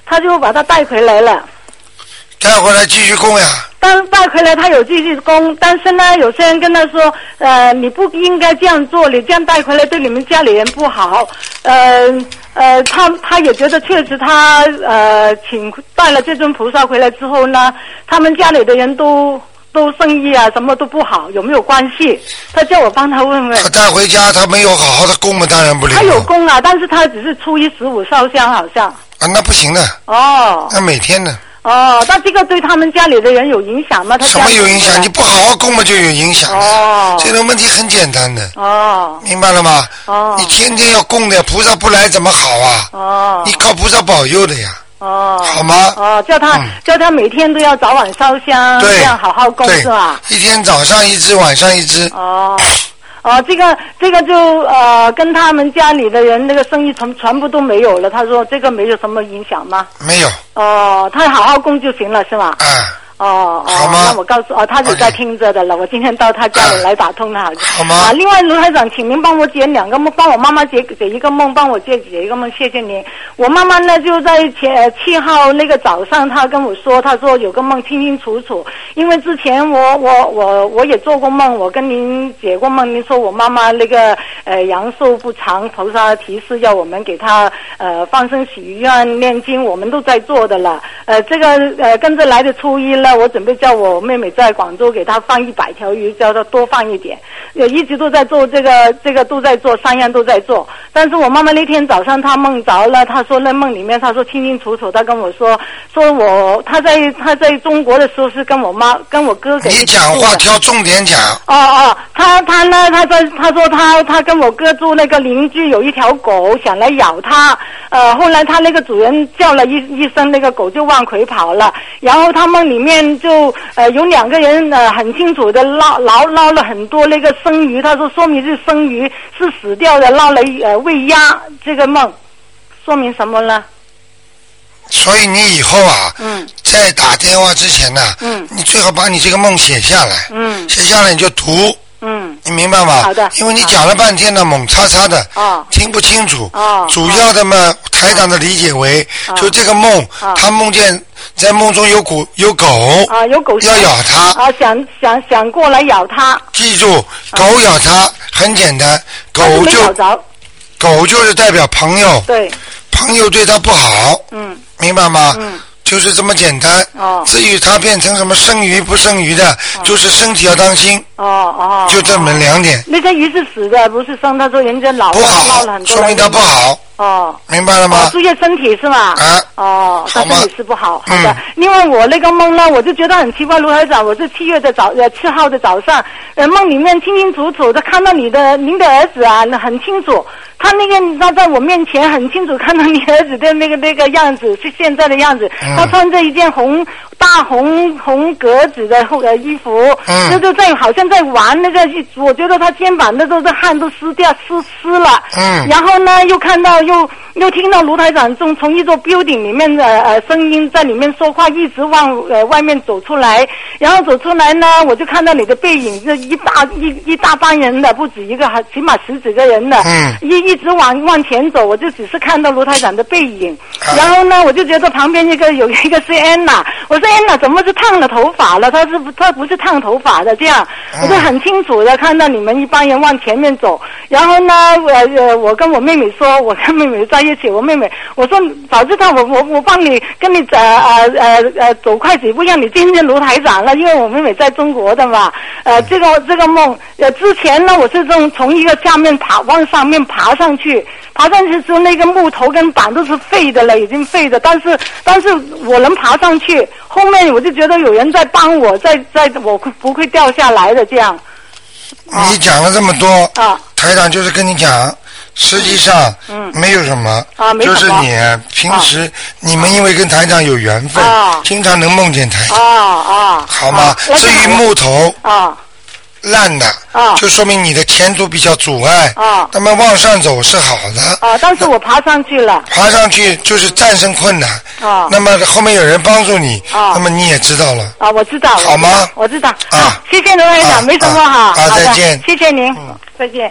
他就把他带回来了。 带回来继续供呀。 但带回来他有继续供，但是呢，有些人跟他说，呃，你不应该这样做，你这样带回来对你们家里人不好。呃呃，他他也觉得确实他呃请带了这尊菩萨回来之后呢，他们家里的人都都生意啊什么都不好，有没有关系？他叫我帮他问问。 他带回家他没有好好的供嘛，当然不灵。 他有供啊，但是他只是初一十五烧香好像。 啊，那不行的。 哦。 那每天呢？ 哦，那这个对他们家里的人有影响吗？他什么有影响？你不好好供嘛就有影响。 哦， 这种问题很简单的。 哦， 明白了吗？ 哦， 你天天要供的，菩萨不来怎么好啊？ 哦， 你靠菩萨保佑的呀。 哦， 好吗？ 哦，叫他、嗯、叫他每天都要早晚烧香，这样好好供是吧？ 一天早上一支，晚上一支。 哦。哦，这个这个就呃跟他们家里的人那个生意全全部都没有了。他说这个没有什么影响吗？ 没有。 哦，他好好供就行了，是吗？ 啊。 哦哦，那我告诉哦，他有在听着的了。Okay. 我今天到他家里来打通了， 好吗？ 啊，另外卢台长，请您帮我解两个梦，帮我妈妈解解一个梦，帮我解解一个梦，谢谢您。我妈妈呢就在前七号那个早上，她跟我说，她说有个梦清清楚楚，因为之前我我我我也做过梦，我跟您解过梦，您说我妈妈那个呃阳寿不长，菩萨提示要我们给她呃放生许愿念经，我们都在做的了。呃，这个呃跟着来的初一了。我准备叫我妹妹在广州给她放一百条鱼，叫她多放一点。也一直都在做这个，这个都在做，三样都在做。但是我妈妈那天早上她梦着了，她说那梦里面她说清清楚楚，她跟我说，说我她在她在中国的时候是跟我妈跟我哥给。 你讲话挑重点讲。 哦哦，她她呢，她说她说她她跟我哥住那个邻居有一条狗想来咬她，呃，后来她那个主人叫了一一声，那个狗就往回跑了，然后她梦里面。就呃有两个人呃很清楚的捞捞捞了很多那个生鱼，他说说明是生鱼是死掉的，捞来呃喂鸭，这个梦说明什么呢？ 所以你以后啊，嗯，在打电话之前呢，嗯，你最好把你这个梦写下来，嗯，写下来你就读。嗯，你明白吗？ 好的。 因为你讲了半天呢，猛叉叉的，哦，听不清楚。哦。主要的嘛，台长的理解为，哦，就这个梦，哦，他梦见在梦中有狗，有狗。 啊，有狗要咬他。 啊，想想想过来咬他。 记住，狗咬他很简单，狗就狗就是代表朋友。 对。 朋友对他不好。嗯。明白吗？嗯。就是这么简单。哦。至于他变成什么生鱼不生鱼的，哦，就是身体要当心。哦哦。就这么两点。 那个鱼是死的，不是生。他说人家老不好， 了很多， 说明他不好。 哦。 明白了吗？ 哦，注意身体是吧？ 啊。 哦，他身体是不好。 好的。另外我那个梦呢，我就觉得很奇怪，卢台长，我是七月的早呃七号的早上，呃梦里面清清楚楚的看到你的您的儿子啊，很清楚。他那个他在我面前很清楚看到你儿子的那个那个样子是现在的样子，嗯，他穿着一件红大红红格子的呃衣服，嗯，就是在好像在玩那个，我觉得他肩膀那都是汗都湿掉湿湿了，嗯，然后呢又看到又又听到卢台长从从一座 building 里面的呃声音在里面说话，一直往呃外面走出来，然后走出来呢，我就看到你的背影，这一大一一大帮人的，不止一个，还起码十几个人的，嗯，一。一直往往前走，我就只是看到卢台长的背影，然后呢，我就觉得旁边一个有一个是安娜，我说安娜怎么是烫了头发了？她是她不是烫头发的，这样我就很清楚的看到你们一帮人往前面走，然后呢，呃，我跟我妹妹说，我跟妹妹在一起，我妹妹我说早知道我我我帮你跟你呃呃呃呃走快几步，让你见见卢台长了，因为我妹妹在中国的嘛，呃，这个这个梦，呃，之前呢我是从从一个下面爬往上面爬上去，爬上去之后那个木头跟板都是废的了，已经废的，但是但是我能爬上去，后面我就觉得有人在帮我，在在我不会掉下来的这样。 你讲了这么多，啊，台长就是跟你讲，实际上嗯没有什么，啊，没什么，就是你平时、啊、你们因为跟台长有缘分，啊，经常能梦见台长，啊啊，好吗？啊，至于木头，啊。烂的，啊，就说明你的前途比较阻碍，啊，那么往上走是好的， 啊，但是我爬上去了， 爬上去就是战胜困难，啊，那么后面有人帮助你，啊，那么你也知道了， 啊，我知道， 好吗？ 我知道，啊，谢谢卢台长，没什么哈， 啊，再见， 谢谢您，嗯，再见。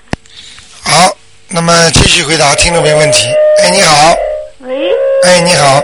好，那么继续回答听众朋友问题。哎，你好。 喂。 哎，你好。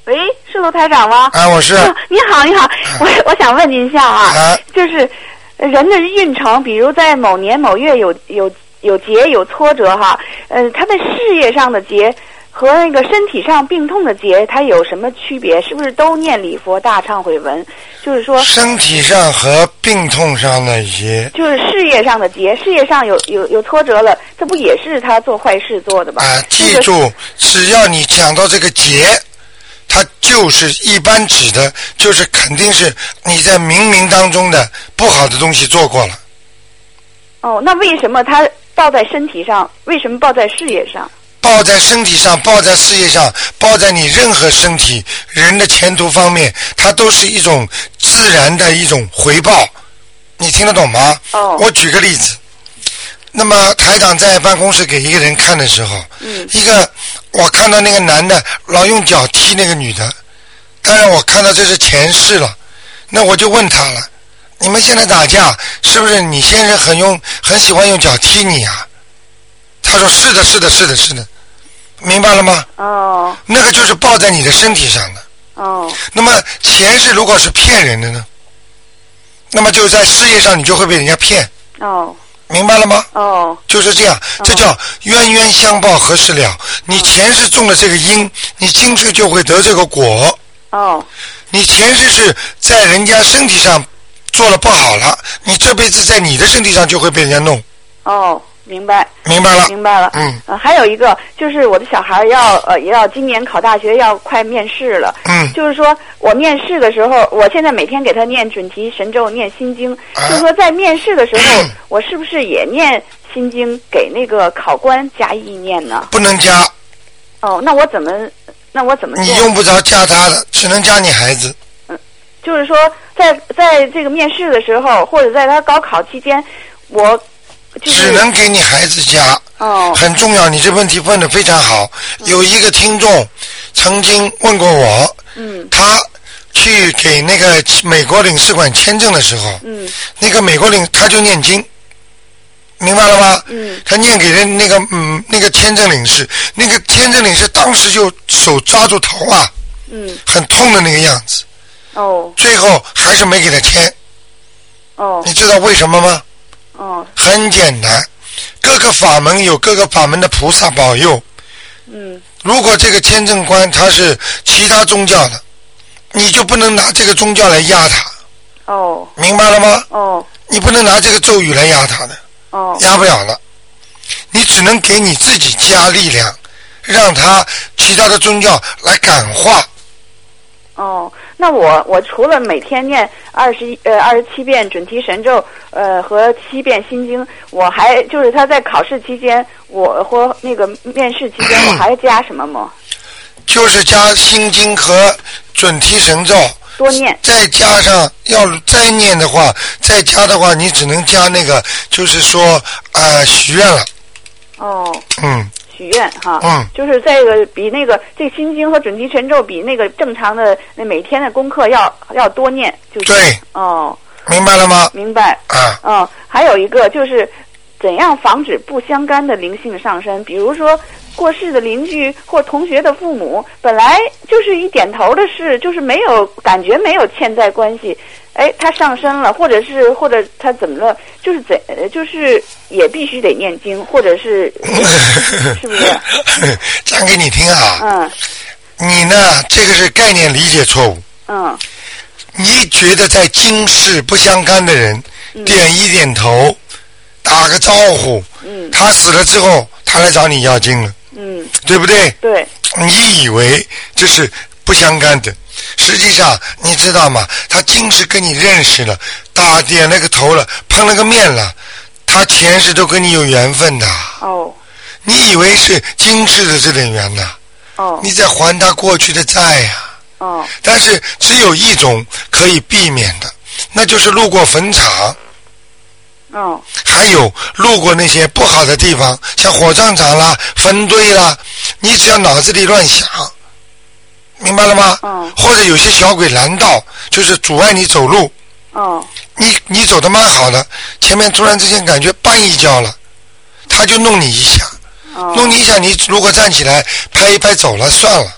喂，是卢台长吗？ 啊，我是。 哦、你好，你好，啊、我我想问您一下啊， 啊就是人的运程，比如在某年某月有有有劫有挫折哈，呃，他的事业上的劫和那个身体上病痛的劫，它有什么区别？是不是都念礼佛大忏悔文？就是说， 身体上和病痛上的劫， 就是事业上的劫，事业上有有有挫折了，这不也是他做坏事做的吧？ 啊，记住， 这个、 只要你讲到这个劫，它就是一般指的，就是肯定是你在冥冥当中的不好的东西做过了。 哦，那为什么他报在身体上？为什么报在事业上？ 报在身体上，报在事业上，报在你任何身体人的前途方面，它都是一种自然的一种回报。你听得懂吗？ 哦。 我举个例子，那么台长在办公室给一个人看的时候， 嗯， 一个我看到那个男的老用脚踢那个女的，当然我看到这是前世了，那我就问他了，你们现在打架是不是你先生很用很喜欢用脚踢你啊？他说是的是的是的是的，明白了吗？ 哦。 那个就是报在你的身体上的。 哦。 那么前世如果是骗人的呢？那么就在事业上你就会被人家骗。 哦。 明白了吗？ 哦。 就是这样，这叫冤冤相报何时了。你前世种了这个因，你今世就会得这个果。 哦。 你前世是在人家身体上做了不好了，你这辈子在你的身体上就会被人家弄。 哦。明白， 明白了， 明白了。 嗯， 呃，还有一个就是我的小孩要呃也要今年考大学，要快面试了。 嗯， 就是说我面试的时候，我现在每天给他念准提神咒，念心经。 啊、 就是说在面试的时候，嗯、我是不是也念心经给那个考官加意念呢？ 不能加。 哦，那我怎么那我怎么做？ 你用不着加他的，只能加你孩子。 嗯，就是说在在这个面试的时候，或者在他高考期间，我。 只能给你孩子加， 哦， 很重要。你这问题问得非常好。嗯、有一个听众曾经问过我， 嗯， 他去给那个美国领事馆签证的时候， 嗯， 那个美国领他就念经，明白了吗？ 嗯， 他念给人那个嗯那个签证领事，那个签证领事当时就手抓住头啊， 嗯， 很痛的那个样子， 哦， 最后还是没给他签， 哦， 你知道为什么吗？ 哦， 很简单，各个法门有各个法门的菩萨保佑。 嗯， 如果这个签证官他是其他宗教的，你就不能拿这个宗教来压他。 哦， 明白了吗？ 哦， 你不能拿这个咒语来压他的。 哦， 压不了了，你只能给你自己加力量，让他其他的宗教来感化。 哦，那我我除了每天念二十一呃二十七遍准提神咒呃和七遍心经，我还就是他在考试期间，我或那个面试期间，我还加什么吗？ 就是加心经和准提神咒， 多念。 再加上要再念的话，再加的话，你只能加那个，就是说呃许愿了。 哦。 嗯。 许愿哈， 嗯， 就是这个比那个这个心经和准提神咒比那个正常的那每天的功课要要多念，就是对， 哦， 明白了吗？ 明白啊， 嗯，还有一个就是怎样防止不相干的灵性上身，比如说过世的邻居或同学的父母，本来就是一点头的事，就是没有感觉没有欠债关系，哎，他上身了，或者是或者他怎么了，就是怎就是也必须得念经，或者是是不是？ 讲给你听啊。 嗯。 你呢？这个是概念理解错误。 嗯。 你觉得在今世不相干的人， 嗯、 点一点头，打个招呼， 嗯， 他死了之后，他来找你要经了， 嗯， 对不对？ 对。 你以为这是不相干的，实际上你知道吗？他今世跟你认识了，打点了个头了，碰了个面了，他前世都跟你有缘分的。 哦。 你以为是今世的这点缘呐？ 哦。 你在还他过去的债呀、啊。 哦。 但是只有一种可以避免的，那就是路过坟场。 哦。 还有路过那些不好的地方，像火葬场啦、坟堆啦，你只要脑子里乱想，明白了吗？ 嗯。 或者有些小鬼拦道，就是阻碍你走路。 哦。 你你走得蛮好的，前面突然之间感觉绊一跤了，他就弄你一下。 哦。 弄你一下，你如果站起来拍一拍走了算了。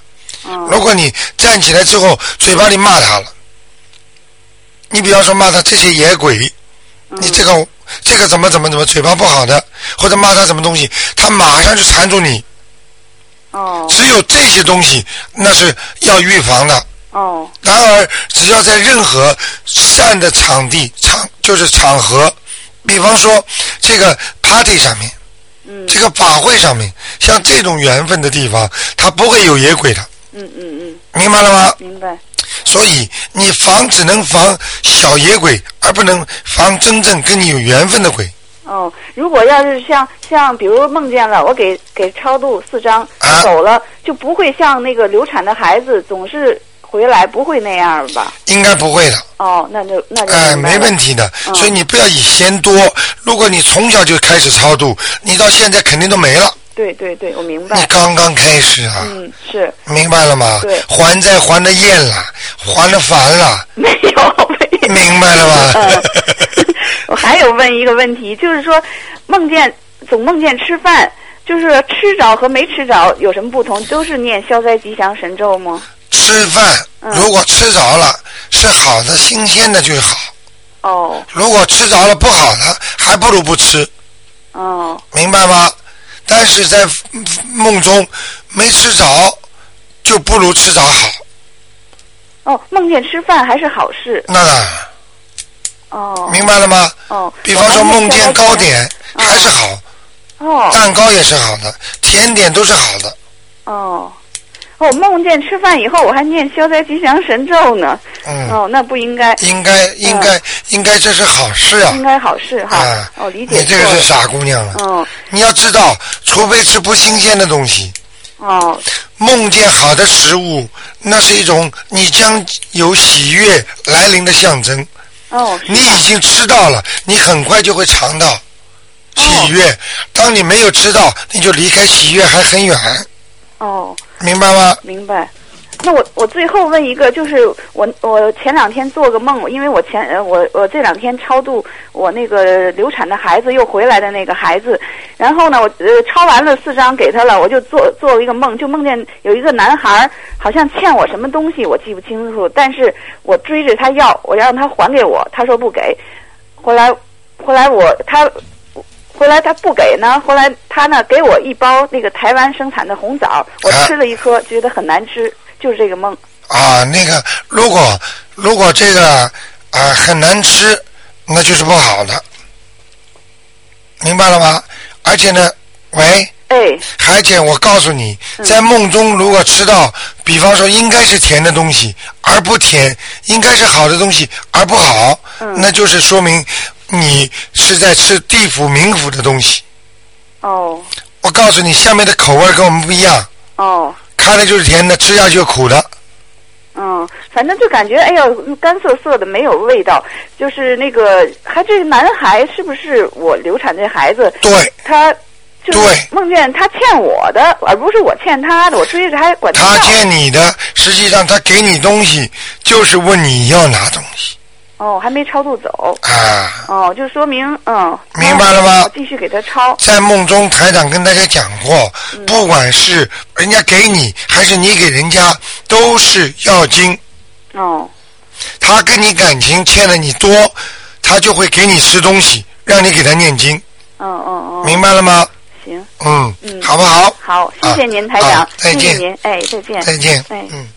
嗯、 如果你站起来之后嘴巴里骂他了，你比方说骂他这些野鬼， 嗯、 你这个这个怎么怎么怎么嘴巴不好的，或者骂他什么东西，他马上就缠住你。 哦。 只有这些东西那是要预防的。 哦。 然而只要在任何善的场地场就是场合，比方说这个 party 上面， 嗯， 这个法会上面，像这种缘分的地方，它不会有野鬼的。 嗯嗯嗯。 明白了吗？ 明白。 所以你防只能防小野鬼，而不能防真正跟你有缘分的鬼。 哦，如果要是像像比如梦见了，我给给超度四张、 啊、 走了，就不会像那个流产的孩子总是回来，不会那样吧？ 应该不会的。 哦，那就那就哎、呃，没问题的、嗯。所以你不要以嫌多。如果你从小就开始超度，你到现在肯定都没了。 对对对，我明白。 你刚刚开始啊。 嗯，是。 明白了吗？ 对。 还债还的厌了，还的烦了。 没有，没有。 明白了吗？ 嗯、我还有问一个问题，就是说梦见总梦见吃饭，就是吃着和没吃着有什么不同？都是念消灾吉祥神咒吗？ 吃饭，如果吃着了、嗯、是好的新鲜的就好。 哦。 如果吃着了不好的，还不如不吃。 哦。 明白吗？但是在梦中没吃着，就不如吃着好。 哦，梦见吃饭还是好事。 那当然。 哦。 明白了吗？ 哦。 比方说梦见糕点还是好。 哦。 蛋糕也是好的，甜点都是好的。 哦。哦，梦见吃饭以后我还念消灾吉祥神咒呢。 嗯。 哦，那不应该。 应该应该、嗯、应该这是好事啊。 应该好事哈。 啊。 哦，理解。 你这个是傻姑娘了。 嗯。 你要知道，除非吃不新鲜的东西。 哦。 梦见好的食物，那是一种你将有喜悦来临的象征。 哦。 你已经吃到了，你很快就会尝到喜悦。哦、当你没有吃到，你就离开喜悦还很远。 哦。 明白吗？ 明白。那我我最后问一个，就是我我前两天做个梦，因为我前我我这两天超度我那个流产的孩子又回来的那个孩子，然后呢我呃超完了四张给他了，我就做做了一个梦，就梦见有一个男孩好像欠我什么东西，我记不清楚，但是我追着他要，我让他还给我，他说不给，后来后来我他。后来他不给呢，后来他呢给我一包那个台湾生产的红枣，我吃了一颗，啊、觉得很难吃，就是这个梦。 啊，那个如果如果这个啊、呃、很难吃，那就是不好的，明白了吗？而且呢，喂， 哎， 而且我告诉你，在梦中如果吃到，比方说应该是甜的东西而不甜，应该是好的东西而不好， 嗯、 那就是说明。你是在吃地府冥府的东西。 哦。 我告诉你，下面的口味跟我们不一样。 哦。 看的就是甜的，吃下去就苦的。 嗯，反正就感觉哎呀干涩涩的，没有味道。就是那个，还这个男孩是不是我流产这孩子？ 对。 他就是梦见他欠我的，而不是我欠他的，我追着还管他要。 他欠你的，实际上他给你东西，就是问你要拿东西。 哦，还没超度走啊！ 哦，就说明嗯， 明白了吗？ 我继续给他超。 在梦中，台长跟大家讲过， 嗯、 不管是人家给你，还是你给人家，都是要经。 哦。 他跟你感情欠了你多，他就会给你吃东西，让你给他念经。 嗯嗯嗯。 明白了吗？ 行。 嗯嗯，好不好？ 好，谢谢您，台长。 啊、再见。 谢谢您，哎，再见。 再见。 哎。 嗯。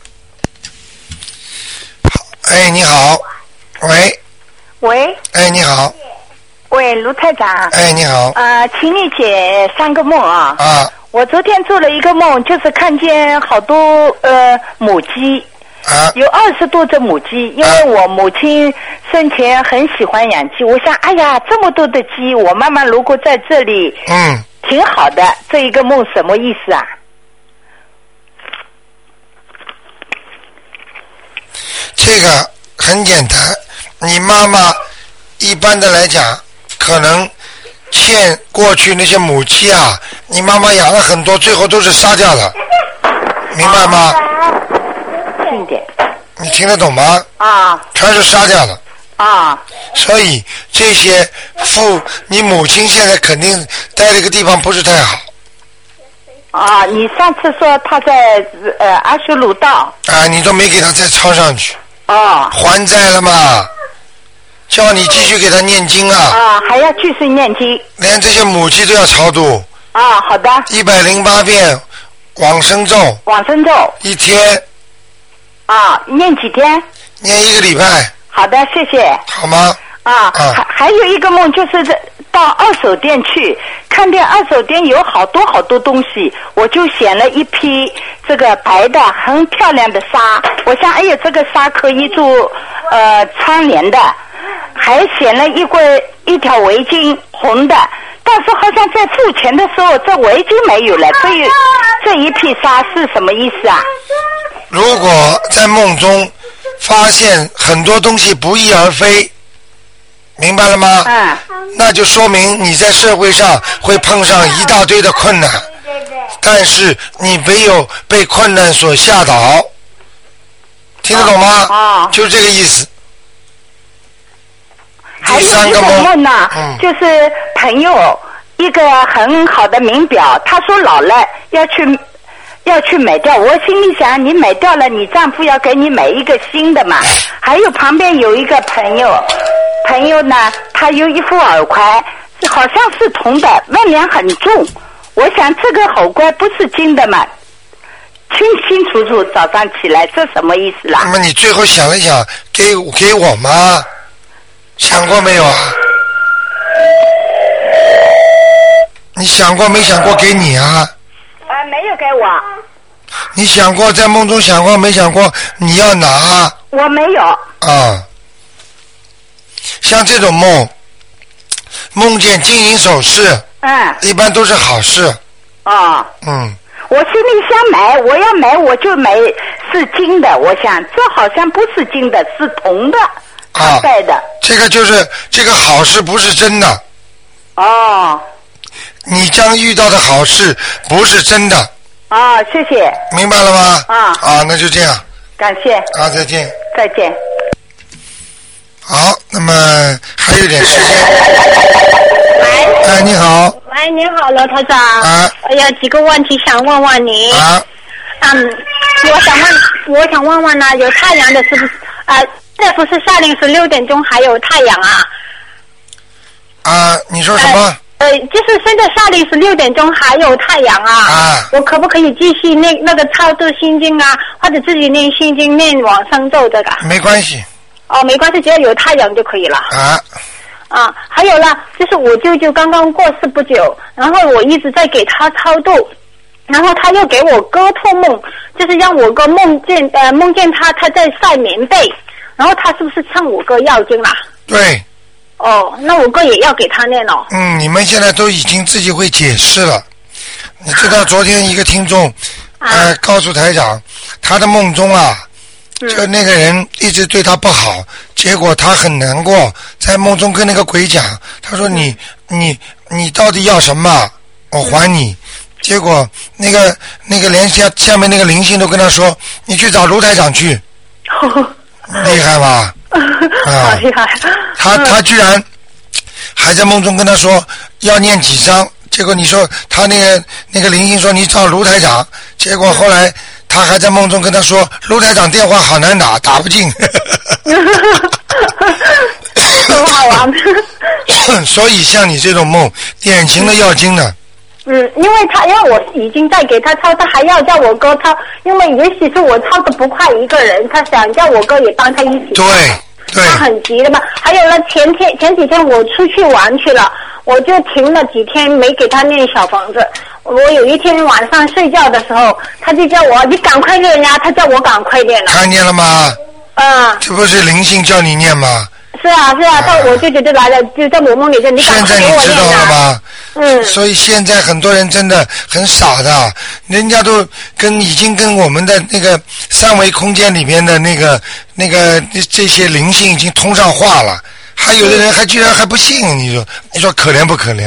好，哎，你好。喂， 喂， 哎，你好， 喂，卢台长， 哎，你好， 呃，请你解三个梦啊。 啊， 我昨天做了一个梦，就是看见好多呃母鸡， 啊， 有二十多只母鸡，因为我母亲生前很喜欢养鸡，我想，哎呀，这么多的鸡，我妈妈如果在这里， 嗯， 挺好的。这一个梦什么意思啊？ 这个很简单。你妈妈一般的来讲，可能欠过去那些母鸡啊，你妈妈养了很多，最后都是杀掉了，明白吗？ 近点。 你听得懂吗？ 啊。 全是杀掉了。 啊。 所以这些父，你母亲现在肯定待这个地方不是太好。 啊，你上次说他在呃阿修鲁道。 啊，你都没给他再抄上去。 哦。 还债了嘛？叫你继续给他念经啊。 啊，还要继续念经。 连这些母亲都要超度。 啊，好的。 一百零八遍往生咒。 往生咒。 一天。 啊，念几天？ 念一个礼拜。 好的，谢谢。 好吗？ 啊， 啊还还有一个梦，就是在到二手店去，看见二手店有好多好多东西，我就选了一批这个白的很漂亮的纱，我想，哎呀，这个纱可以做呃窗帘的，还选了一柜一条围巾红的，但是好像在付钱的时候，这围巾没有了，这一这一批纱是什么意思啊？ 如果在梦中发现很多东西不翼而飞，明白了吗？ 嗯。 那就说明你在社会上会碰上一大堆的困难，但是你没有被困难所吓倒，听得懂吗？ 啊。 就这个意思。 还有一个梦呢， 嗯、 就是朋友一个很好的名表，他说老了要去。要去买掉，我心里想，你买掉了，你丈夫要给你买一个新的嘛。还有旁边有一个朋友，朋友呢，他有一副耳环，好像是铜的，分量很重。我想这个耳环不是金的嘛，清清楚楚，早上起来，这什么意思啦？ 那么你最后想了想，给给我吗？想过没有啊？你想过没想过给你啊？ 啊，没有给我。 你想过在梦中想过没想过你要拿？ 我没有。 啊，像这种梦，梦见金银首饰， 嗯， 一般都是好事。 啊。 嗯。 我心里想买，我要买我就买是金的，我想这好像不是金的，是铜的， 啊， 戴的。 这个就是这个好事不是真的。 哦。 你将遇到的好事不是真的。 啊，谢谢。 明白了吗？ 啊。 啊，那就这样。 感谢。 啊，再见。 再见。 好，那么还有点时间。 喂。 哎，你好。 喂，你好，罗台长。 啊。 哎呀，几个问题想问问你。 啊。 嗯，我想问，我想问问呢，有太阳的是不是？啊、呃，这不是夏令时六点钟还有太阳啊？ 啊，你说什么？ 呃，呃就是现在夏令时六点钟还有太阳啊。 啊。 我可不可以继续那那个超度心经啊，或者自己念心经、念往生咒这个？ 没关系。 哦，没关系，只要有太阳就可以了。 啊。 啊，还有呢，就是我舅舅刚刚过世不久，然后我一直在给他超度，然后他又给我哥托梦，就是让我哥梦见呃梦见他他在晒棉被，然后他是不是唱我哥要经啦？ 对。 哦，那我哥也要给他念哦。 嗯，你们现在都已经自己会解释了。你知道昨天一个听众，呃，告诉台长，他的梦中啊，就那个人一直对他不好，结果他很难过，在梦中跟那个鬼讲，他说你你你到底要什么？我还你。结果那个那个连下下面那个灵性都跟他说，你去找卢台长去。厉害吧？ 好厉害！ 他他居然还在梦中跟他说要念几张，结果你说他那个那个灵性说你找卢台长，结果后来他还在梦中跟他说卢台长电话好难打，打不进。 很好玩。 所以像你这种梦，典型的要经的。 嗯，因为他因为我已经在给他抄，他还要叫我哥抄，因为也许是我抄的不快一个人，他想叫我哥也帮他一起抄。 对对。 他很急的嘛。还有呢，前天前几天我出去玩去了，我就停了几天没给他念小房子。我有一天晚上睡觉的时候，他就叫我你赶快念呀，他叫我赶快念了。 看见了吗？ 啊。 这不是灵性叫你念吗？ 是啊是啊，到我舅舅就来了，就在我梦里就你赶快给我念啊。 现在你知道了吗？ 嗯。 所以现在很多人真的很傻的，人家都跟已经跟我们的那个三维空间里面的那个那个这些灵性已经通上话了，还有的人还居然还不信，你说你说可怜不可怜呢？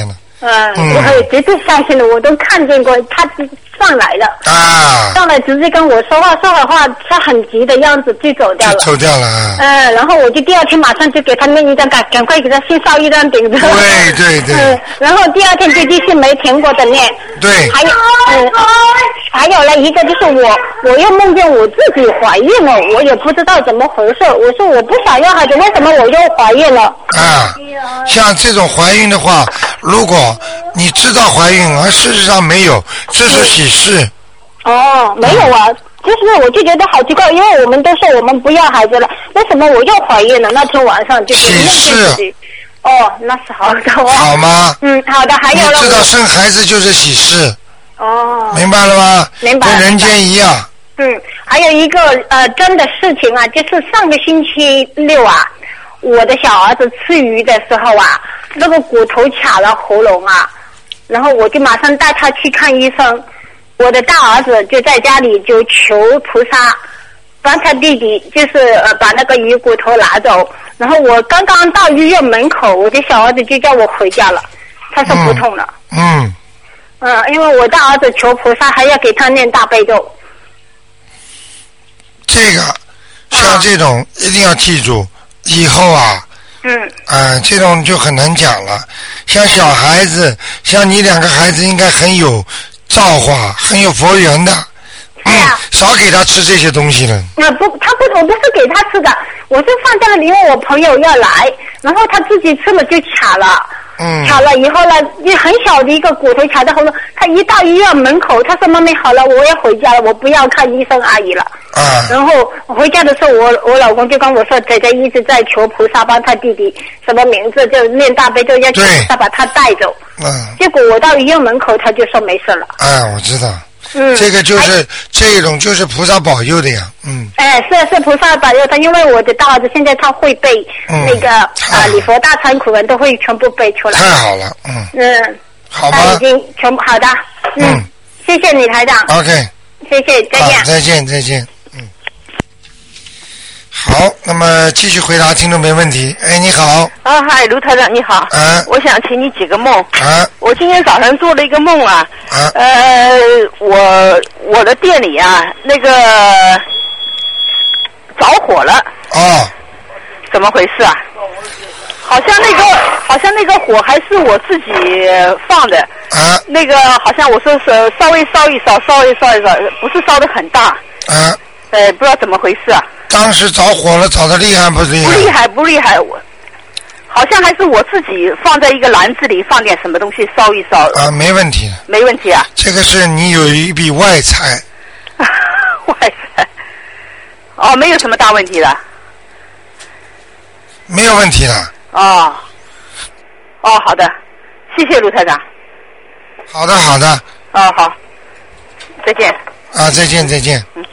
嗯， 嗯我也绝对相信的，我都看见过他上来了， 啊， 上来直接跟我说话，说完话他很急的样子就走掉了， 走掉了啊。 嗯，然后我就第二天马上就给他念一张，赶赶快给他先烧一张顶子。 对对对。 嗯，然后第二天就继续没停过的念。 对。 还有，嗯，还有了一个就是我，我又梦见我自己怀孕了，我也不知道怎么回事。我说我不想要孩子，为什么我又怀孕了？ 啊，像这种怀孕的话，如果你知道怀孕而事实上没有，这是喜事。 哦，没有啊。就是我就觉得好奇怪，因为我们都说我们不要孩子了，为什么我又怀孕了？那天晚上就是梦见自己。哦，那是好的哦。 好吗？ 嗯，好的。还有了， 你知道生孩子就是喜事。 哦。 明白了吗？ 明白。 跟人间一样。 嗯，还有一个呃真的事情啊，就是上个星期六啊，我的小儿子吃鱼的时候啊，那个骨头卡了喉咙啊，然后我就马上带他去看医生。我的大儿子就在家里就求菩萨帮他弟弟，就是呃把那个鱼骨头拿走。然后我刚刚到医院门口，我的小儿子就叫我回家了，他说不痛了。 嗯。 嗯，因为我大儿子求菩萨还要给他念大悲咒。 这个像这种一定要记住，以后啊。 嗯。 啊、呃，这种就很难讲了。像小孩子，像你两个孩子应该很有造化，很有佛缘的。嗯，少给他吃这些东西了。 啊不，他不，我不是给他吃的，我是放在那里，因为我朋友要来，然后他自己吃了就卡了。 嗯。 卡了以后呢，就很小的一个骨头卡在喉咙，他一到医院门口，他说妈咪好了，我也回家了，我不要看医生阿姨了。 啊。 然后回家的时候，我我老公就跟我说，仔仔一直在求菩萨帮他弟弟什么名字，就念大悲咒，要求菩萨把他带走。 嗯。 结果我到医院门口，他就说没事了。 啊，我知道。 嗯， 这个就是这种就是菩萨保佑的呀，嗯。 哎，是是菩萨保佑他，因为我的大儿子现在他会背、嗯、那个啊礼佛大忏悔文都会全部背出来。 太好了，嗯。 嗯。 好吗？ 他已经全部好的。嗯。嗯谢谢你台长。 OK。 谢谢，再见。 再见，再见。嗯。好，那么继续回答听众没问题。哎，你好。 啊，嗨，卢台长，你好。 啊。 我想请你几个梦。 啊。 我今天早上做了一个梦啊。 啊。 呃，我我的店里啊，那个着火了。 哦。 怎么回事啊？好像那个，好像那个火还是我自己放的。 啊。 那个好像我说是稍微烧一烧，稍微烧一烧，不是烧得很大。 啊。 呃，不知道怎么回事啊。 当时着火了，着得厉害不厉害？ 不厉害，不厉害。我好像还是我自己放在一个篮子里，放点什么东西烧一烧。 啊，没问题。 没问题啊。 这个是你有一笔外财。 外财。哦，没有什么大问题的。 没有问题的。 哦。哦，好的，谢谢卢台长。 好的，好的。 哦，好，再见。 啊，再见，再见。嗯。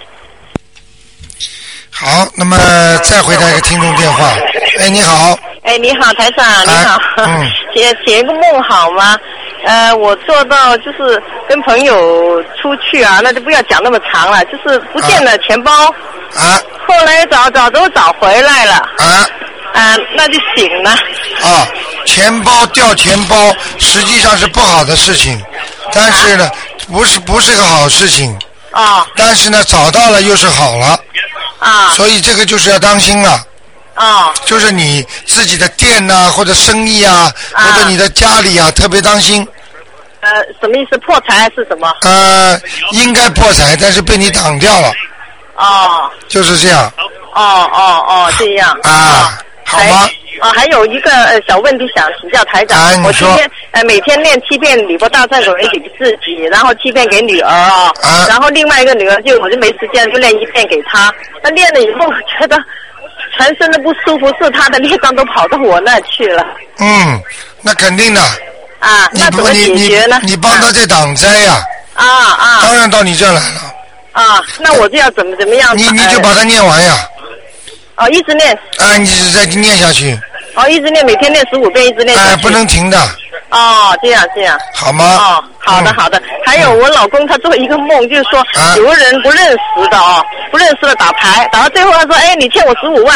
好，那么再回答一个听众电话。哎，你好。 哎，你好，台长，你好。嗯。写写一个梦好吗？呃，我做到就是跟朋友出去啊，那就不要讲那么长了，就是不见了钱包。 啊。 后来找找都找回来了。 啊。 啊，那就醒了。 啊，钱包掉钱包实际上是不好的事情，但是呢，不是不是个好事情。 啊。 但是呢，找到了又是好了。 啊， 所以这个就是要当心了。 啊， 就是你自己的店呐、啊，或者生意啊，啊或者你的家里啊，特别当心。 呃，什么意思？破财还是什么？ 呃，应该破财，但是被你挡掉了。 哦。 就是这样。 哦哦哦，这样。 啊，好吗？ 啊，还有一个呃小问题想请教台长。 啊， 我今天呃每天练七遍礼佛大忏悔文给自己，然后七遍给女儿啊， 啊然后另外一个女儿就我就没时间就练一遍给她。那练了以后觉得全身的不舒服，是她的孽障都跑到我那去了。 嗯，那肯定的。 啊，那怎么解决呢？ 你你你帮他在挡灾呀、 啊。啊啊。 当然到你这儿来了。 啊，那我就要怎么怎么样？ 你你就把它念完呀。 哦，一直念。 啊，你再念下去。 哦，一直念，每天念十五遍，一直念下去。 哎，不能停的。 哦，这样这样。 好吗？ 哦，好的好的。还有我老公他做一个梦，就是说有个人不认识的哦，不认识的打牌，打到最后他说，哎，你欠我十五万。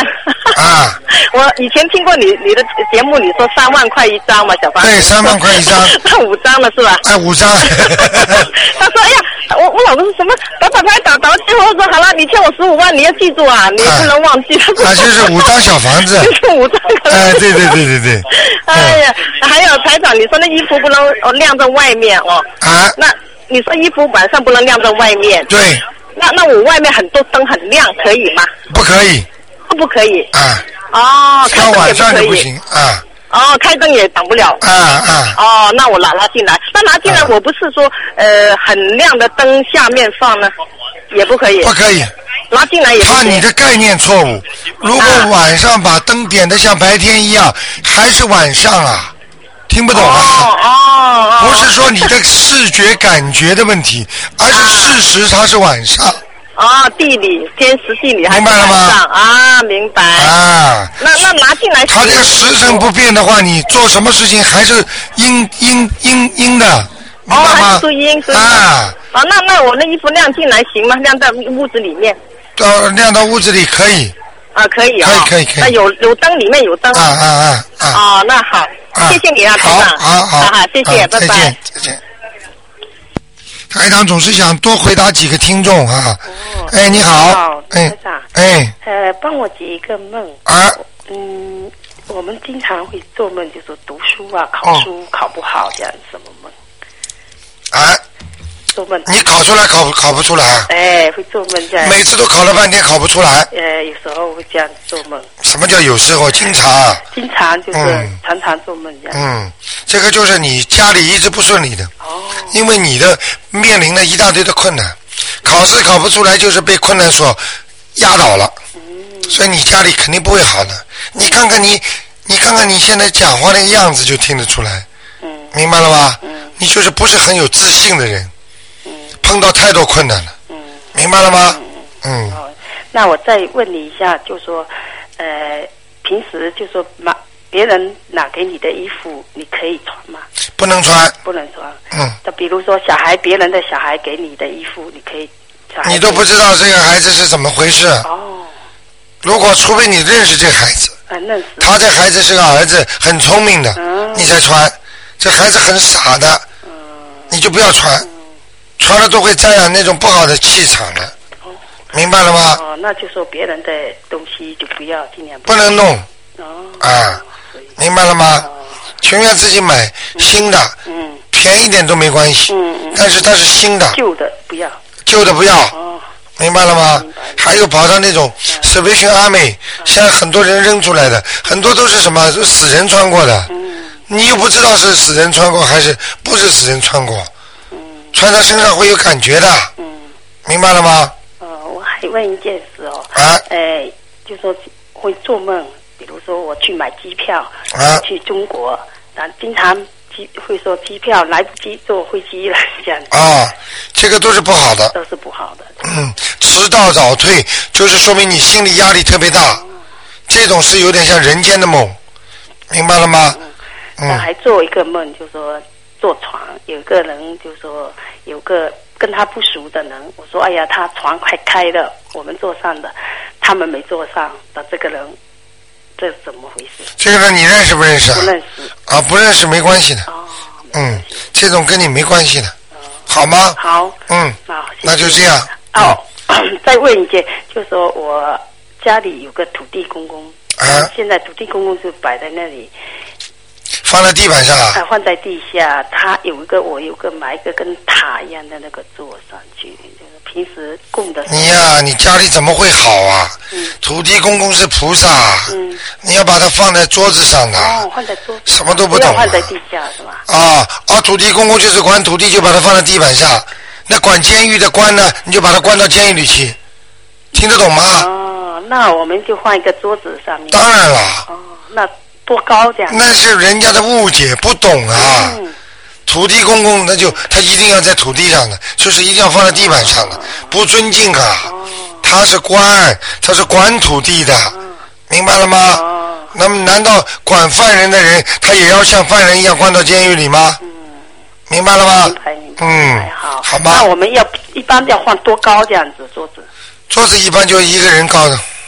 啊。 我以前听过你你的节目，你说三万块一张嘛，小房子。 对，三万块一张。 那五张了是吧？ 哎，五张。 他说：“哎呀，我我老公是什么？打打牌打打到最后说好了，你欠我十五万，你要记住啊，你不能忘记。” 啊，就是五张小房子。 就是五张。 哎，对对对对对。 哎呀，还有台长，你说那衣服不能哦晾在外面哦。 啊。 那你说衣服晚上不能晾在外面。 对。 那那我外面很多灯很亮，可以吗？ 不可以。 不可以。 啊。 哦， 开晚上就不行啊。 哦，开灯也挡不了。 啊啊。 哦，那我拿它进来。那拿进来，我不是说呃很亮的灯下面放呢，也不可以。 不可以。 拿进来也不可以。 怕你的概念错误。如果晚上把灯点得像白天一样，还是晚上啊。听不懂啊？ 哦哦不是说你的视觉感觉的问题，而是事实它是晚上。 啊，地理天时地理还是明白了吗？ 啊，明白。 啊。 那那拿进来。 它这个时辰不变的话，你做什么事情还是阴阴阴阴的，明白吗？ 哦，还是属阴是吧？ 啊。 啊，那那我那衣服晾进来行吗？晾在屋子里面。 到晾到屋子里可以。 啊，可以啊。 可以可以可以。 那有有灯，里面有灯。 啊啊啊啊。 啊，那好。谢谢你啊，台长。 好，好， 好，谢谢，拜拜。 再见，再见。台长总是想多回答几个听众啊。哦、哎，你好。 哎，台长。 哎。 呃，帮我解一个梦。 啊。 嗯，我们经常会做梦，就说读书啊，考书、哦、考不好这样什么梦。 啊。 做梦。 你考出来考考不出来？ 哎，会做梦这样。 每次都考了半天考不出来。 呃，有时候会这样做梦。 什么叫有时候？经常。 经常就是、嗯、常常做梦这样。 嗯，这个就是你家里一直不顺利的。 哦。 因为你的面临了一大堆的困难，考试考不出来就是被困难所压倒了。嗯。所以你家里肯定不会好的。你看看你，你看看你现在讲话那个样子就听得出来。嗯。明白了吗？嗯。你就是不是很有自信的人。碰到太多困难了，嗯，明白了吗？嗯。 哦，那我再问你一下，就说，呃，平时就说拿别人拿给你的衣服，你可以穿吗？ 不能穿。 不能穿。 嗯。 那比如说小孩，别人的小孩给你的衣服，你可以。 你都不知道这个孩子是怎么回事。 哦。 如果除非你认识这个孩子， 啊，认识。 他这孩子是个儿子，很聪明的，嗯，你才穿。这孩子很傻的，嗯，你就不要穿。嗯，穿了都会沾染那种不好的气场的，哦、明白了吗？ 哦，那就说别人的东西就不要，尽量不, 不能弄。哦。啊，明白了吗？哦、情愿自己买新的，嗯，便宜点都没关系。嗯嗯。但是它是新的。 旧的不要。 旧的不要。哦。明白了吗？还有跑到那种 Salvation Army，现在很多人扔出来的，很多都是什么死人穿过的。嗯。你又不知道是死人穿过还是不是死人穿过。穿在身上会有感觉的，嗯，明白了吗？ 呃，我还问一件事哦，啊，呃，就说会做梦，比如说我去买机票，啊，去中国，但经常机会说机票来不及坐飞机了这样子。 啊，这个都是不好的， 都是不好的。 嗯，迟到早退就是说明你心理压力特别大，嗯、这种是有点像人间的梦，明白了吗？ 嗯，嗯那还做一个梦，就说。坐船，有个人就说有个跟他不熟的人，我说哎呀，他船快开了，我们坐上的，他们没坐上的这个人，这是怎么回事？ 这个人你认识不认识？ 不认识。 啊，不认识没关系的。哦。嗯，这种跟你没关系的，哦、好吗？ 好。 嗯。 好， 那就这样。 哦，嗯、再问一件，就说我家里有个土地公公，啊，现在土地公公就摆在那里。 放在地板上啊？ 啊，放在地下。他有一个，我有个买一个跟塔一样的那个坐上去，就是平时供的。 你呀、啊，你家里怎么会好啊？嗯。土地公公是菩萨。嗯。你要把它放在桌子上的。 哦，放在桌子。 什么都不懂、啊。 不要放在地下是吧？ 啊啊！土地公公就是管土地，就把它放在地板上。那管监狱的官呢，你就把它关到监狱里去。听得懂吗？ 哦，那我们就放一个桌子上面。 当然了。 哦，那。多高这样？ 那是人家的误解，不懂啊。嗯、土地公公那就他一定要在土地上的，就是一定要放在地板上的，不尊敬啊。哦、他是官，他是管土地的，哦、明白了吗？哦、那么难道管犯人的人，他也要像犯人一样关到监狱里吗？嗯、明白了吗？ 明白明白。 嗯， 好， 好吗？ 那我们要一般要放多高这样子桌子？ 桌子一般就一个人高的。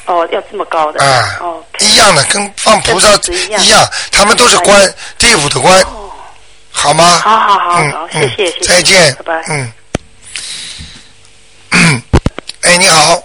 哦，要这么高的。 啊。 哦。 一样的，跟放菩萨一样，他们都是官，地府的官。哦。好吗？ 好好好， 嗯好，谢谢，谢谢。 再见。 拜拜。 嗯。哎，你好。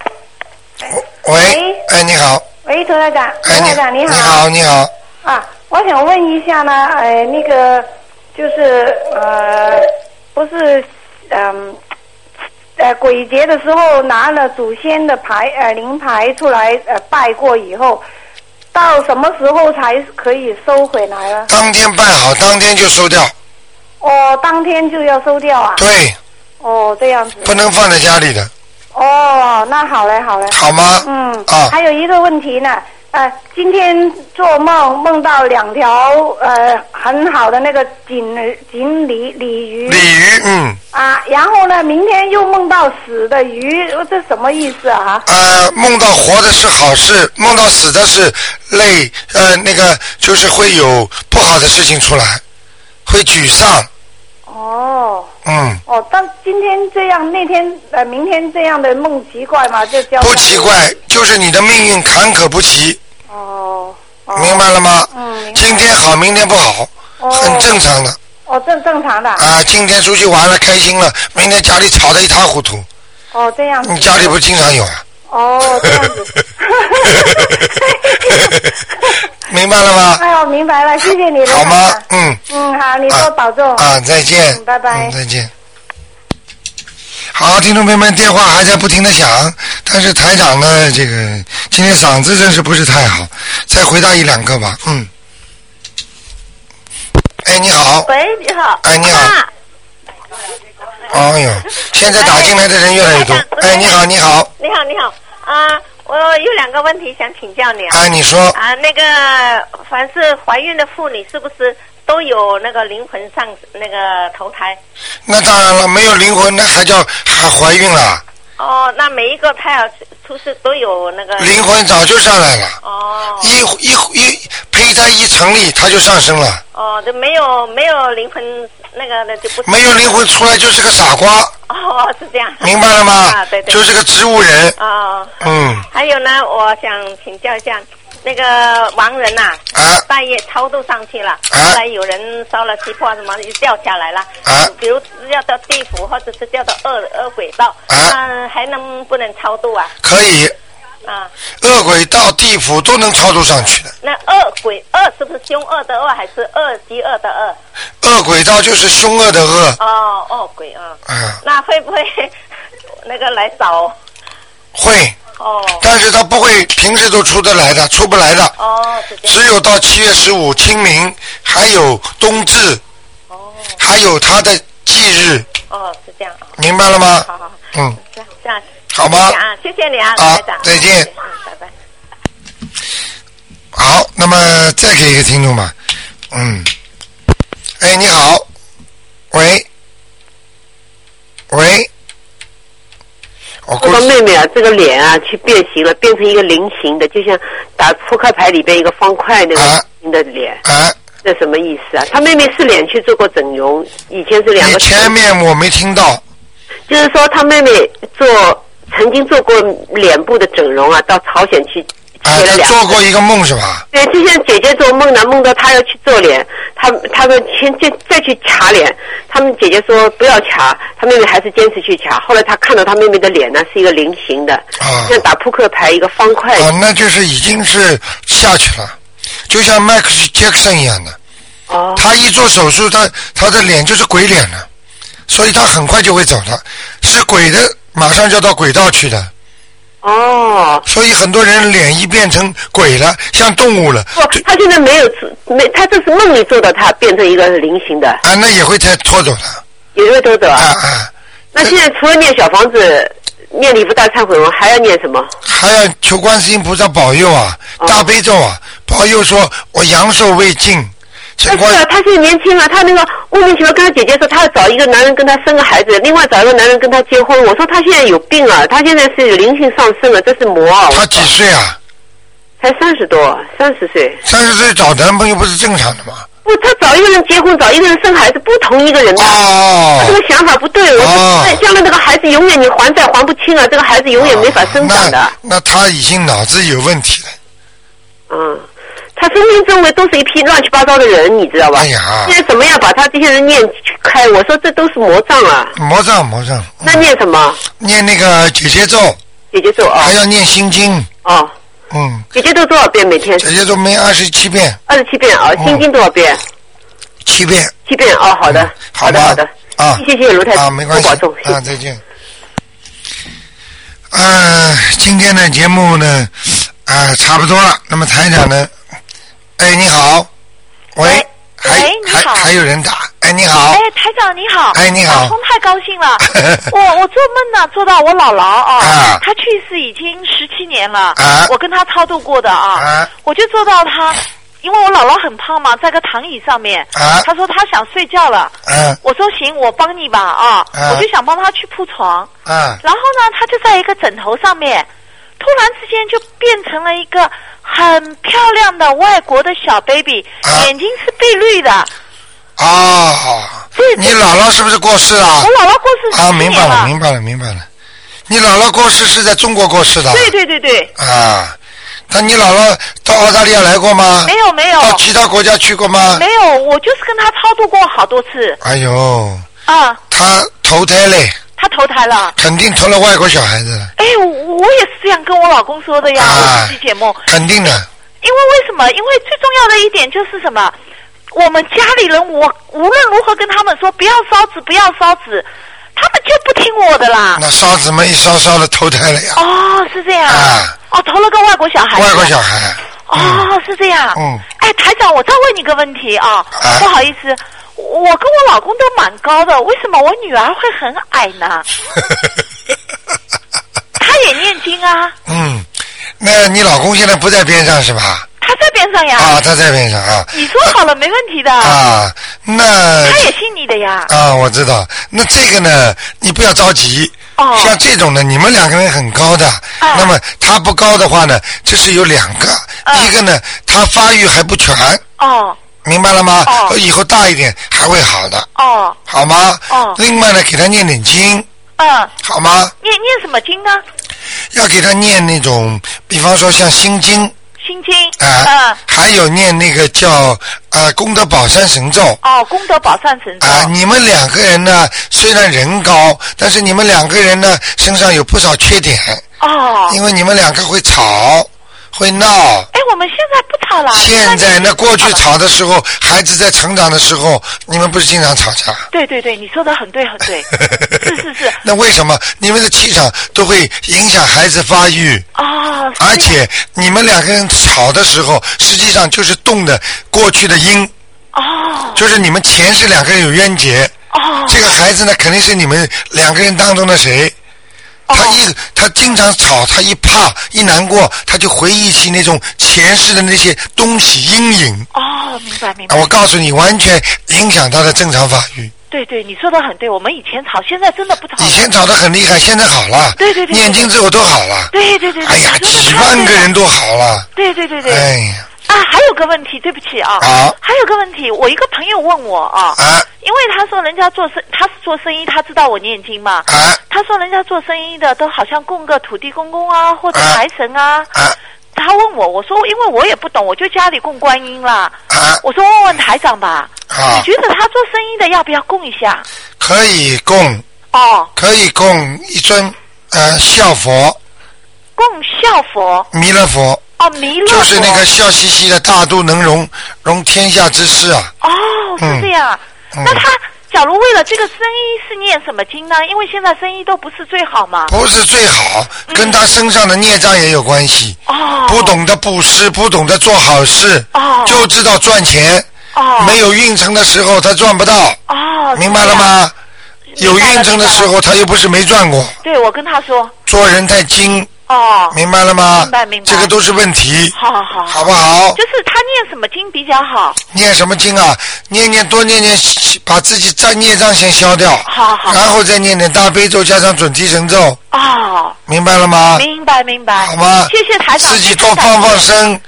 喂。哎，你好。 喂，涂台长，涂哎， 台长你好。 你好，你好。 啊，我想问一下呢，呃，那个就是呃，不是嗯呃鬼节的时候拿了祖先的牌呃灵牌出来呃拜过以后，到什么时候才可以收回来呢？ 当天拜好，当天就收掉。 哦，当天就要收掉啊？ 对。 哦，这样子。 不能放在家里的。 哦，那好嘞，好嘞。 好吗？ 嗯。 啊。 还有一个问题呢，呃，今天做梦梦到两条呃很好的那个锦锦鲤鲤鱼。 鲤鱼，嗯。 啊，然后呢，明天又梦到死的鱼，这什么意思啊？ 呃，梦到活的是好事，梦到死的是累，呃，那个就是会有不好的事情出来，会沮丧。 哦。 嗯。 哦，但今天这样，那天呃，明天这样的梦奇怪吗？就叫不奇怪，就是你的命运坎坷不齐。 哦。 哦明白了吗？ 嗯。 今天好，明天不好， 哦、 很正常的。 哦，正正常的。 啊，今天出去玩了，开心了，明天家里吵得一塌糊涂。 哦，这样子。 你家里不是经常有啊？ 哦，这样子。 明白了吗？ 哎呦，明白了，谢谢你了。 好吗？嗯。 嗯，好，你多保重。 啊，再见。 嗯、拜拜、 嗯。再见。好，听众朋友们，电话还在不停的响，但是台长呢，这个今天嗓子真是不是太好，再回答一两个吧。嗯。哎，你好。 喂，你好。 哎，你好。 啊、 哎呦，现在打进来的人越来越多。哎，你好，你好。 你好，你好。啊，我有两个问题想请教你啊。 哎，你说。 啊，那个凡是怀孕的妇女，是不是都有那个灵魂上那个投胎？ 那当然了，没有灵魂，那还叫还怀孕了？ 哦，那每一个胎儿出世都有那个灵魂早就上来了。 哦。 一一一胚胎一成立，它就上升了。 哦，就没有没有灵魂那个的就不。 没有灵魂出来就是个傻瓜。 哦，是这样。 明白了吗？ 啊，对对。 就是个植物人。 哦。 嗯。 还有呢，我想请教一下，那个亡人呐、啊， 啊、 半夜超度上去了， 啊、 后来有人烧了气泡什么，就掉下来了。 啊。 比如掉到地府，或者是掉到恶恶鬼道， 啊， 那还能不能超度啊？ 可以。 啊。 恶鬼道、地府都能超度上去的。 那恶鬼恶是不是凶恶的恶，还是恶极恶的恶？ 恶鬼道就是凶恶的恶。 哦，恶鬼啊。 嗯。 那会不会那个来找？ 会。 哦。 但是他不会平时都出得来的，出不来的。 哦，是这样。 只有到七月十五清明，还有冬至。哦。还有他的忌日。 哦，是这样。 明白了吗？ 好好。 嗯。 这样这样。 好吗？ 啊，谢谢你啊， 啊台长。 再见。 嗯，拜拜。 好，那么再给一个听众吧。嗯。哎，你好。喂。喂。 我这个妹妹啊，这个脸啊，去变形了，变成一个菱形的，就像打扑克牌里边一个方块那个形的脸。 啊。 这什么意思啊？她妹妹是脸去做过整容，以前是两个。 你前面我没听到。 就是说，她妹妹做曾经做过脸部的整容啊，到朝鲜去。 啊，她做过一个梦是吧？ 对，就像姐姐做梦呢，梦到她要去做脸，她她们先再再去卡脸，他们姐姐说不要卡，她妹妹还是坚持去卡。后来她看到她妹妹的脸呢是一个菱形的， 啊， 像打扑克牌一个方块。 啊，那就是已经是下去了，就像迈克尔·杰克逊一样的。 哦。 他一做手术，他他的脸就是鬼脸了，所以他很快就会走的，是鬼的，马上就到轨道去的。 哦， 所以很多人脸一变成鬼了，像动物了。 不，他现在没有没，他这是梦里做的，他变成一个菱形的。 啊，那也会再拖走的。 也会拖走啊。 啊啊。 那现在除了念小房子、念礼佛大忏悔文，还要念什么？ 还要求观世音菩萨保佑啊，哦、大悲咒啊，保佑说我阳寿未尽。 但是啊，他现在年轻了，他那个莫名其妙跟他姐姐说，他要找一个男人跟他生个孩子，另外找一个男人跟他结婚。我说他现在有病啊，他现在是灵性上升了，这是魔啊！ 他几岁啊？ 才三十多，三十岁。 三十岁找男朋友不是正常的吗？ 不，他找一个人结婚，找一个人生孩子，不同一个人的。 哦。 他这个想法不对，我哦。 将来这个孩子永远你还债还不清啊，这个孩子永远没法生长的。 哦、那, 那他已经脑子有问题了。 嗯。他身边周围都是一批乱七八糟的人，你知道吧？ 哎呀！ 现在怎么样把他这些人念开？我说这都是魔障啊！ 魔障，魔障。 那念什么？ 念那个姐姐咒。 姐姐咒啊！ 还要念心经。 哦。 嗯。 姐姐咒多少遍每天？ 姐姐咒每二十七遍。 二十七遍啊！心经多少遍？ 七遍。 七遍哦，好的， 嗯、 好的，好的。 啊。 谢谢卢太太。 啊，没关系。 保重。 啊，再见。呃，今天的节目呢，啊、呃，差不多了。那么台长呢？哎，你好，喂， 喂，你好， 还有人打，哎，你好， 哎，台长你好， 哎，你好， 打通太高兴了，我我做梦呢，做到我姥姥啊， 啊她去世已经十七年了， 啊， 我跟她超度过的啊， 啊我就做到她，因为我姥姥很胖嘛，在个躺椅上面， 啊， 她说她想睡觉了， 啊， 我说行，我帮你吧啊， 啊我就想帮她去铺床， 啊， 然后呢，她就在一个枕头上面，突然之间就变成了一个很漂亮的外国的小 baby，、 啊、 眼睛是碧绿的。 哦，你姥姥是不是过世了？ 我姥姥过世啊，明白了，明白了，明白了。你姥姥过世是在中国过世的？ 对对对对。 啊，那你姥姥到澳大利亚来过吗？ 没有没有。 到其他国家去过吗？ 没有，我就是跟她超度过好多次。 哎呦。 啊。 她投胎嘞。 他投胎了， 肯定投了外国小孩子了。 哎，我我也是这样跟我老公说的呀， 啊、 我这期节目。 肯定的。 因为为什么？因为最重要的一点就是什么？我们家里人，我无论如何跟他们说不要烧纸，不要烧纸，他们就不听我的啦。 那烧纸嘛，一烧烧的投胎了呀。 哦，是这样。 啊。 哦，投了个外国小孩。 外国小孩。 哦， 嗯、 是这样。 嗯。 哎，台长，我再问你个问题啊， 啊不好意思。我跟我老公都蛮高的，为什么我女儿会很矮呢？她也念经啊。 嗯，那你老公现在不在边上是吧？ 他在边上呀。 啊，他在边上啊。 你说好了，没问题的。 啊，那。 他也信你的呀。 啊，我知道。那这个呢，你不要着急。 哦。 像这种呢，你们两个人很高的， 啊、 那么他不高的话呢，这是有两个， 啊、 一个呢，他发育还不全。 哦。 明白了吗？ 哦。 以后大一点还会好的。 哦。 好吗？ 哦。 另外呢，给他念点经。 嗯。 好吗？ 念念什么经呢？ 要给他念那种，比方说像心经。 心经。 啊。 嗯。 还有念那个叫呃功德宝山神咒。 哦，功德宝山神咒。 啊，你们两个人呢，虽然人高，但是你们两个人呢，身上有不少缺点。 哦。 因为你们两个会吵。会闹。 哎，我们现在不吵了。 现在那过去吵的时候，孩子在成长的时候，你们不是经常吵架？ 对对对，你说的很对很对，是是是。 那为什么你们的气场都会影响孩子发育？ 哦。 而且你们两个人吵的时候，实际上就是动的过去的因。 哦。 就是你们前世两个人有冤结。 哦。 这个孩子呢，肯定是你们两个人当中的谁？他一他经常吵，他一怕一难过，他就回忆起那种前世的那些东西阴影。 哦，明白明白。 我告诉你，完全影响他的正常发育。 对对，你说的很对。我们以前吵，现在真的不吵。 以前吵得很厉害，现在好了。 对对对。 念经之后都好了。 对对对。 哎呀，几万个人都好了。 对对对对。 哎呀。 啊，还有个问题，对不起啊。 啊。 还有个问题，我一个朋友问我啊。 啊。 因为他说人家做生，他是做生意，他知道我念经嘛。 啊。 他说人家做生意的都好像供个土地公公啊，或者财神啊。 啊。 他问我，我说因为我也不懂，我就家里供观音啦。 啊。 我说问问台长吧。 啊。 你觉得他做生意的要不要供一下？ 可以供。 哦。 可以供一尊呃笑佛。 供笑佛。 弥勒佛。 哦，弥勒佛就是那个笑嘻嘻的大度能容容天下之事啊。 哦，是这样。 嗯、 那他假如为了这个生意是念什么经呢？因为现在生意都不是最好嘛。 不是最好，跟他身上的孽障也有关系。 哦。 不懂得布施，不懂得做好事。 哦。 就知道赚钱。 哦。 没有运程的时候，他赚不到。 哦。 明白了吗？有运程的时候，他又不是没赚过。 对，我跟他说。 做人太精。 哦， 明白了吗？ 明白明白， 这个都是问题。 好好好， 好不好？ 就是他念什么经比较好？ 念什么经啊？念念多念念，把自己在孽障先消掉。 好好。 然后再念点大悲咒，加上准提神咒。 哦。 明白了吗？ 明白明白。 好吗？ 谢谢台长。 自己多放放生，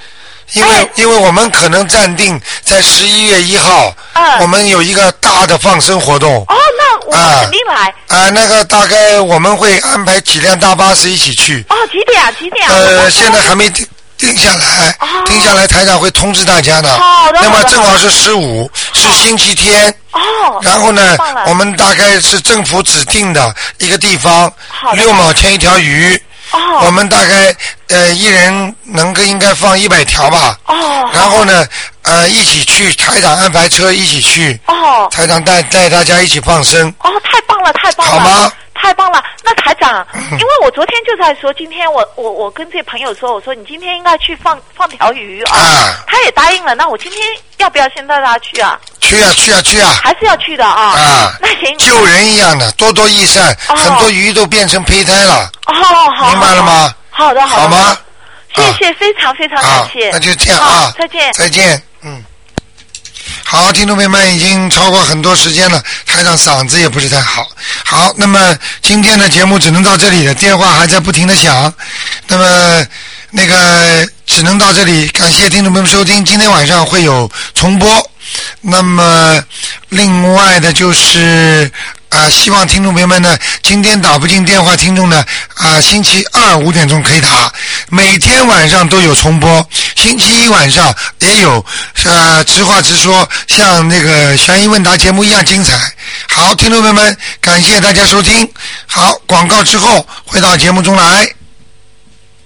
因为、哎、因为我们可能暂定在十一月一号、嗯，我们有一个大的放生活动。 哦，那我们肯定来。 啊，啊那个大概我们会安排几辆大巴士一起去。 哦，几点啊？几点啊？ 呃，现在还没定定下来，哦、定下来台长会通知大家的。 好的。 那么正好是十五，是星期天。 哦。 然后呢，我们大概是政府指定的一个地方，六毛钱一条鱼。哦。我们大概呃一人能够应该放一百条吧。 哦。 然后呢，呃一起去，台长安排车一起去。 哦。 台长带带大家一起放生。 哦，太棒了，太棒了。 好吗？ 太棒了！那台长，因为我昨天就在说，今天我我我跟这些朋友说，我说你今天应该去放放条鱼啊，啊他也答应了。那我今天要不要先带他去啊？ 去啊去啊去啊！ 还是要去的啊！ 啊， 那行， 救人一样的，多多益善，哦、很多鱼都变成胚胎了。 哦，好， 明白了吗？ 好的，好的， 好吗？ 谢谢，啊、非常非常感谢。 那就这样啊， 再见， 再见，嗯。好，听众朋友们，已经超过很多时间了，台长嗓子也不是太好。好，那么今天的节目只能到这里了，电话还在不停的响，那么那个只能到这里，感谢听众朋友们收听，今天晚上会有重播。那么另外的就是啊、呃，希望听众朋友们呢，今天打不进电话听众呢啊、呃，星期二五点钟可以打，每天晚上都有重播，星期一晚上也有呃直话直说，像那个悬疑问答节目一样精彩。好，听众朋友们，感谢大家收听。好，广告之后回到节目中来。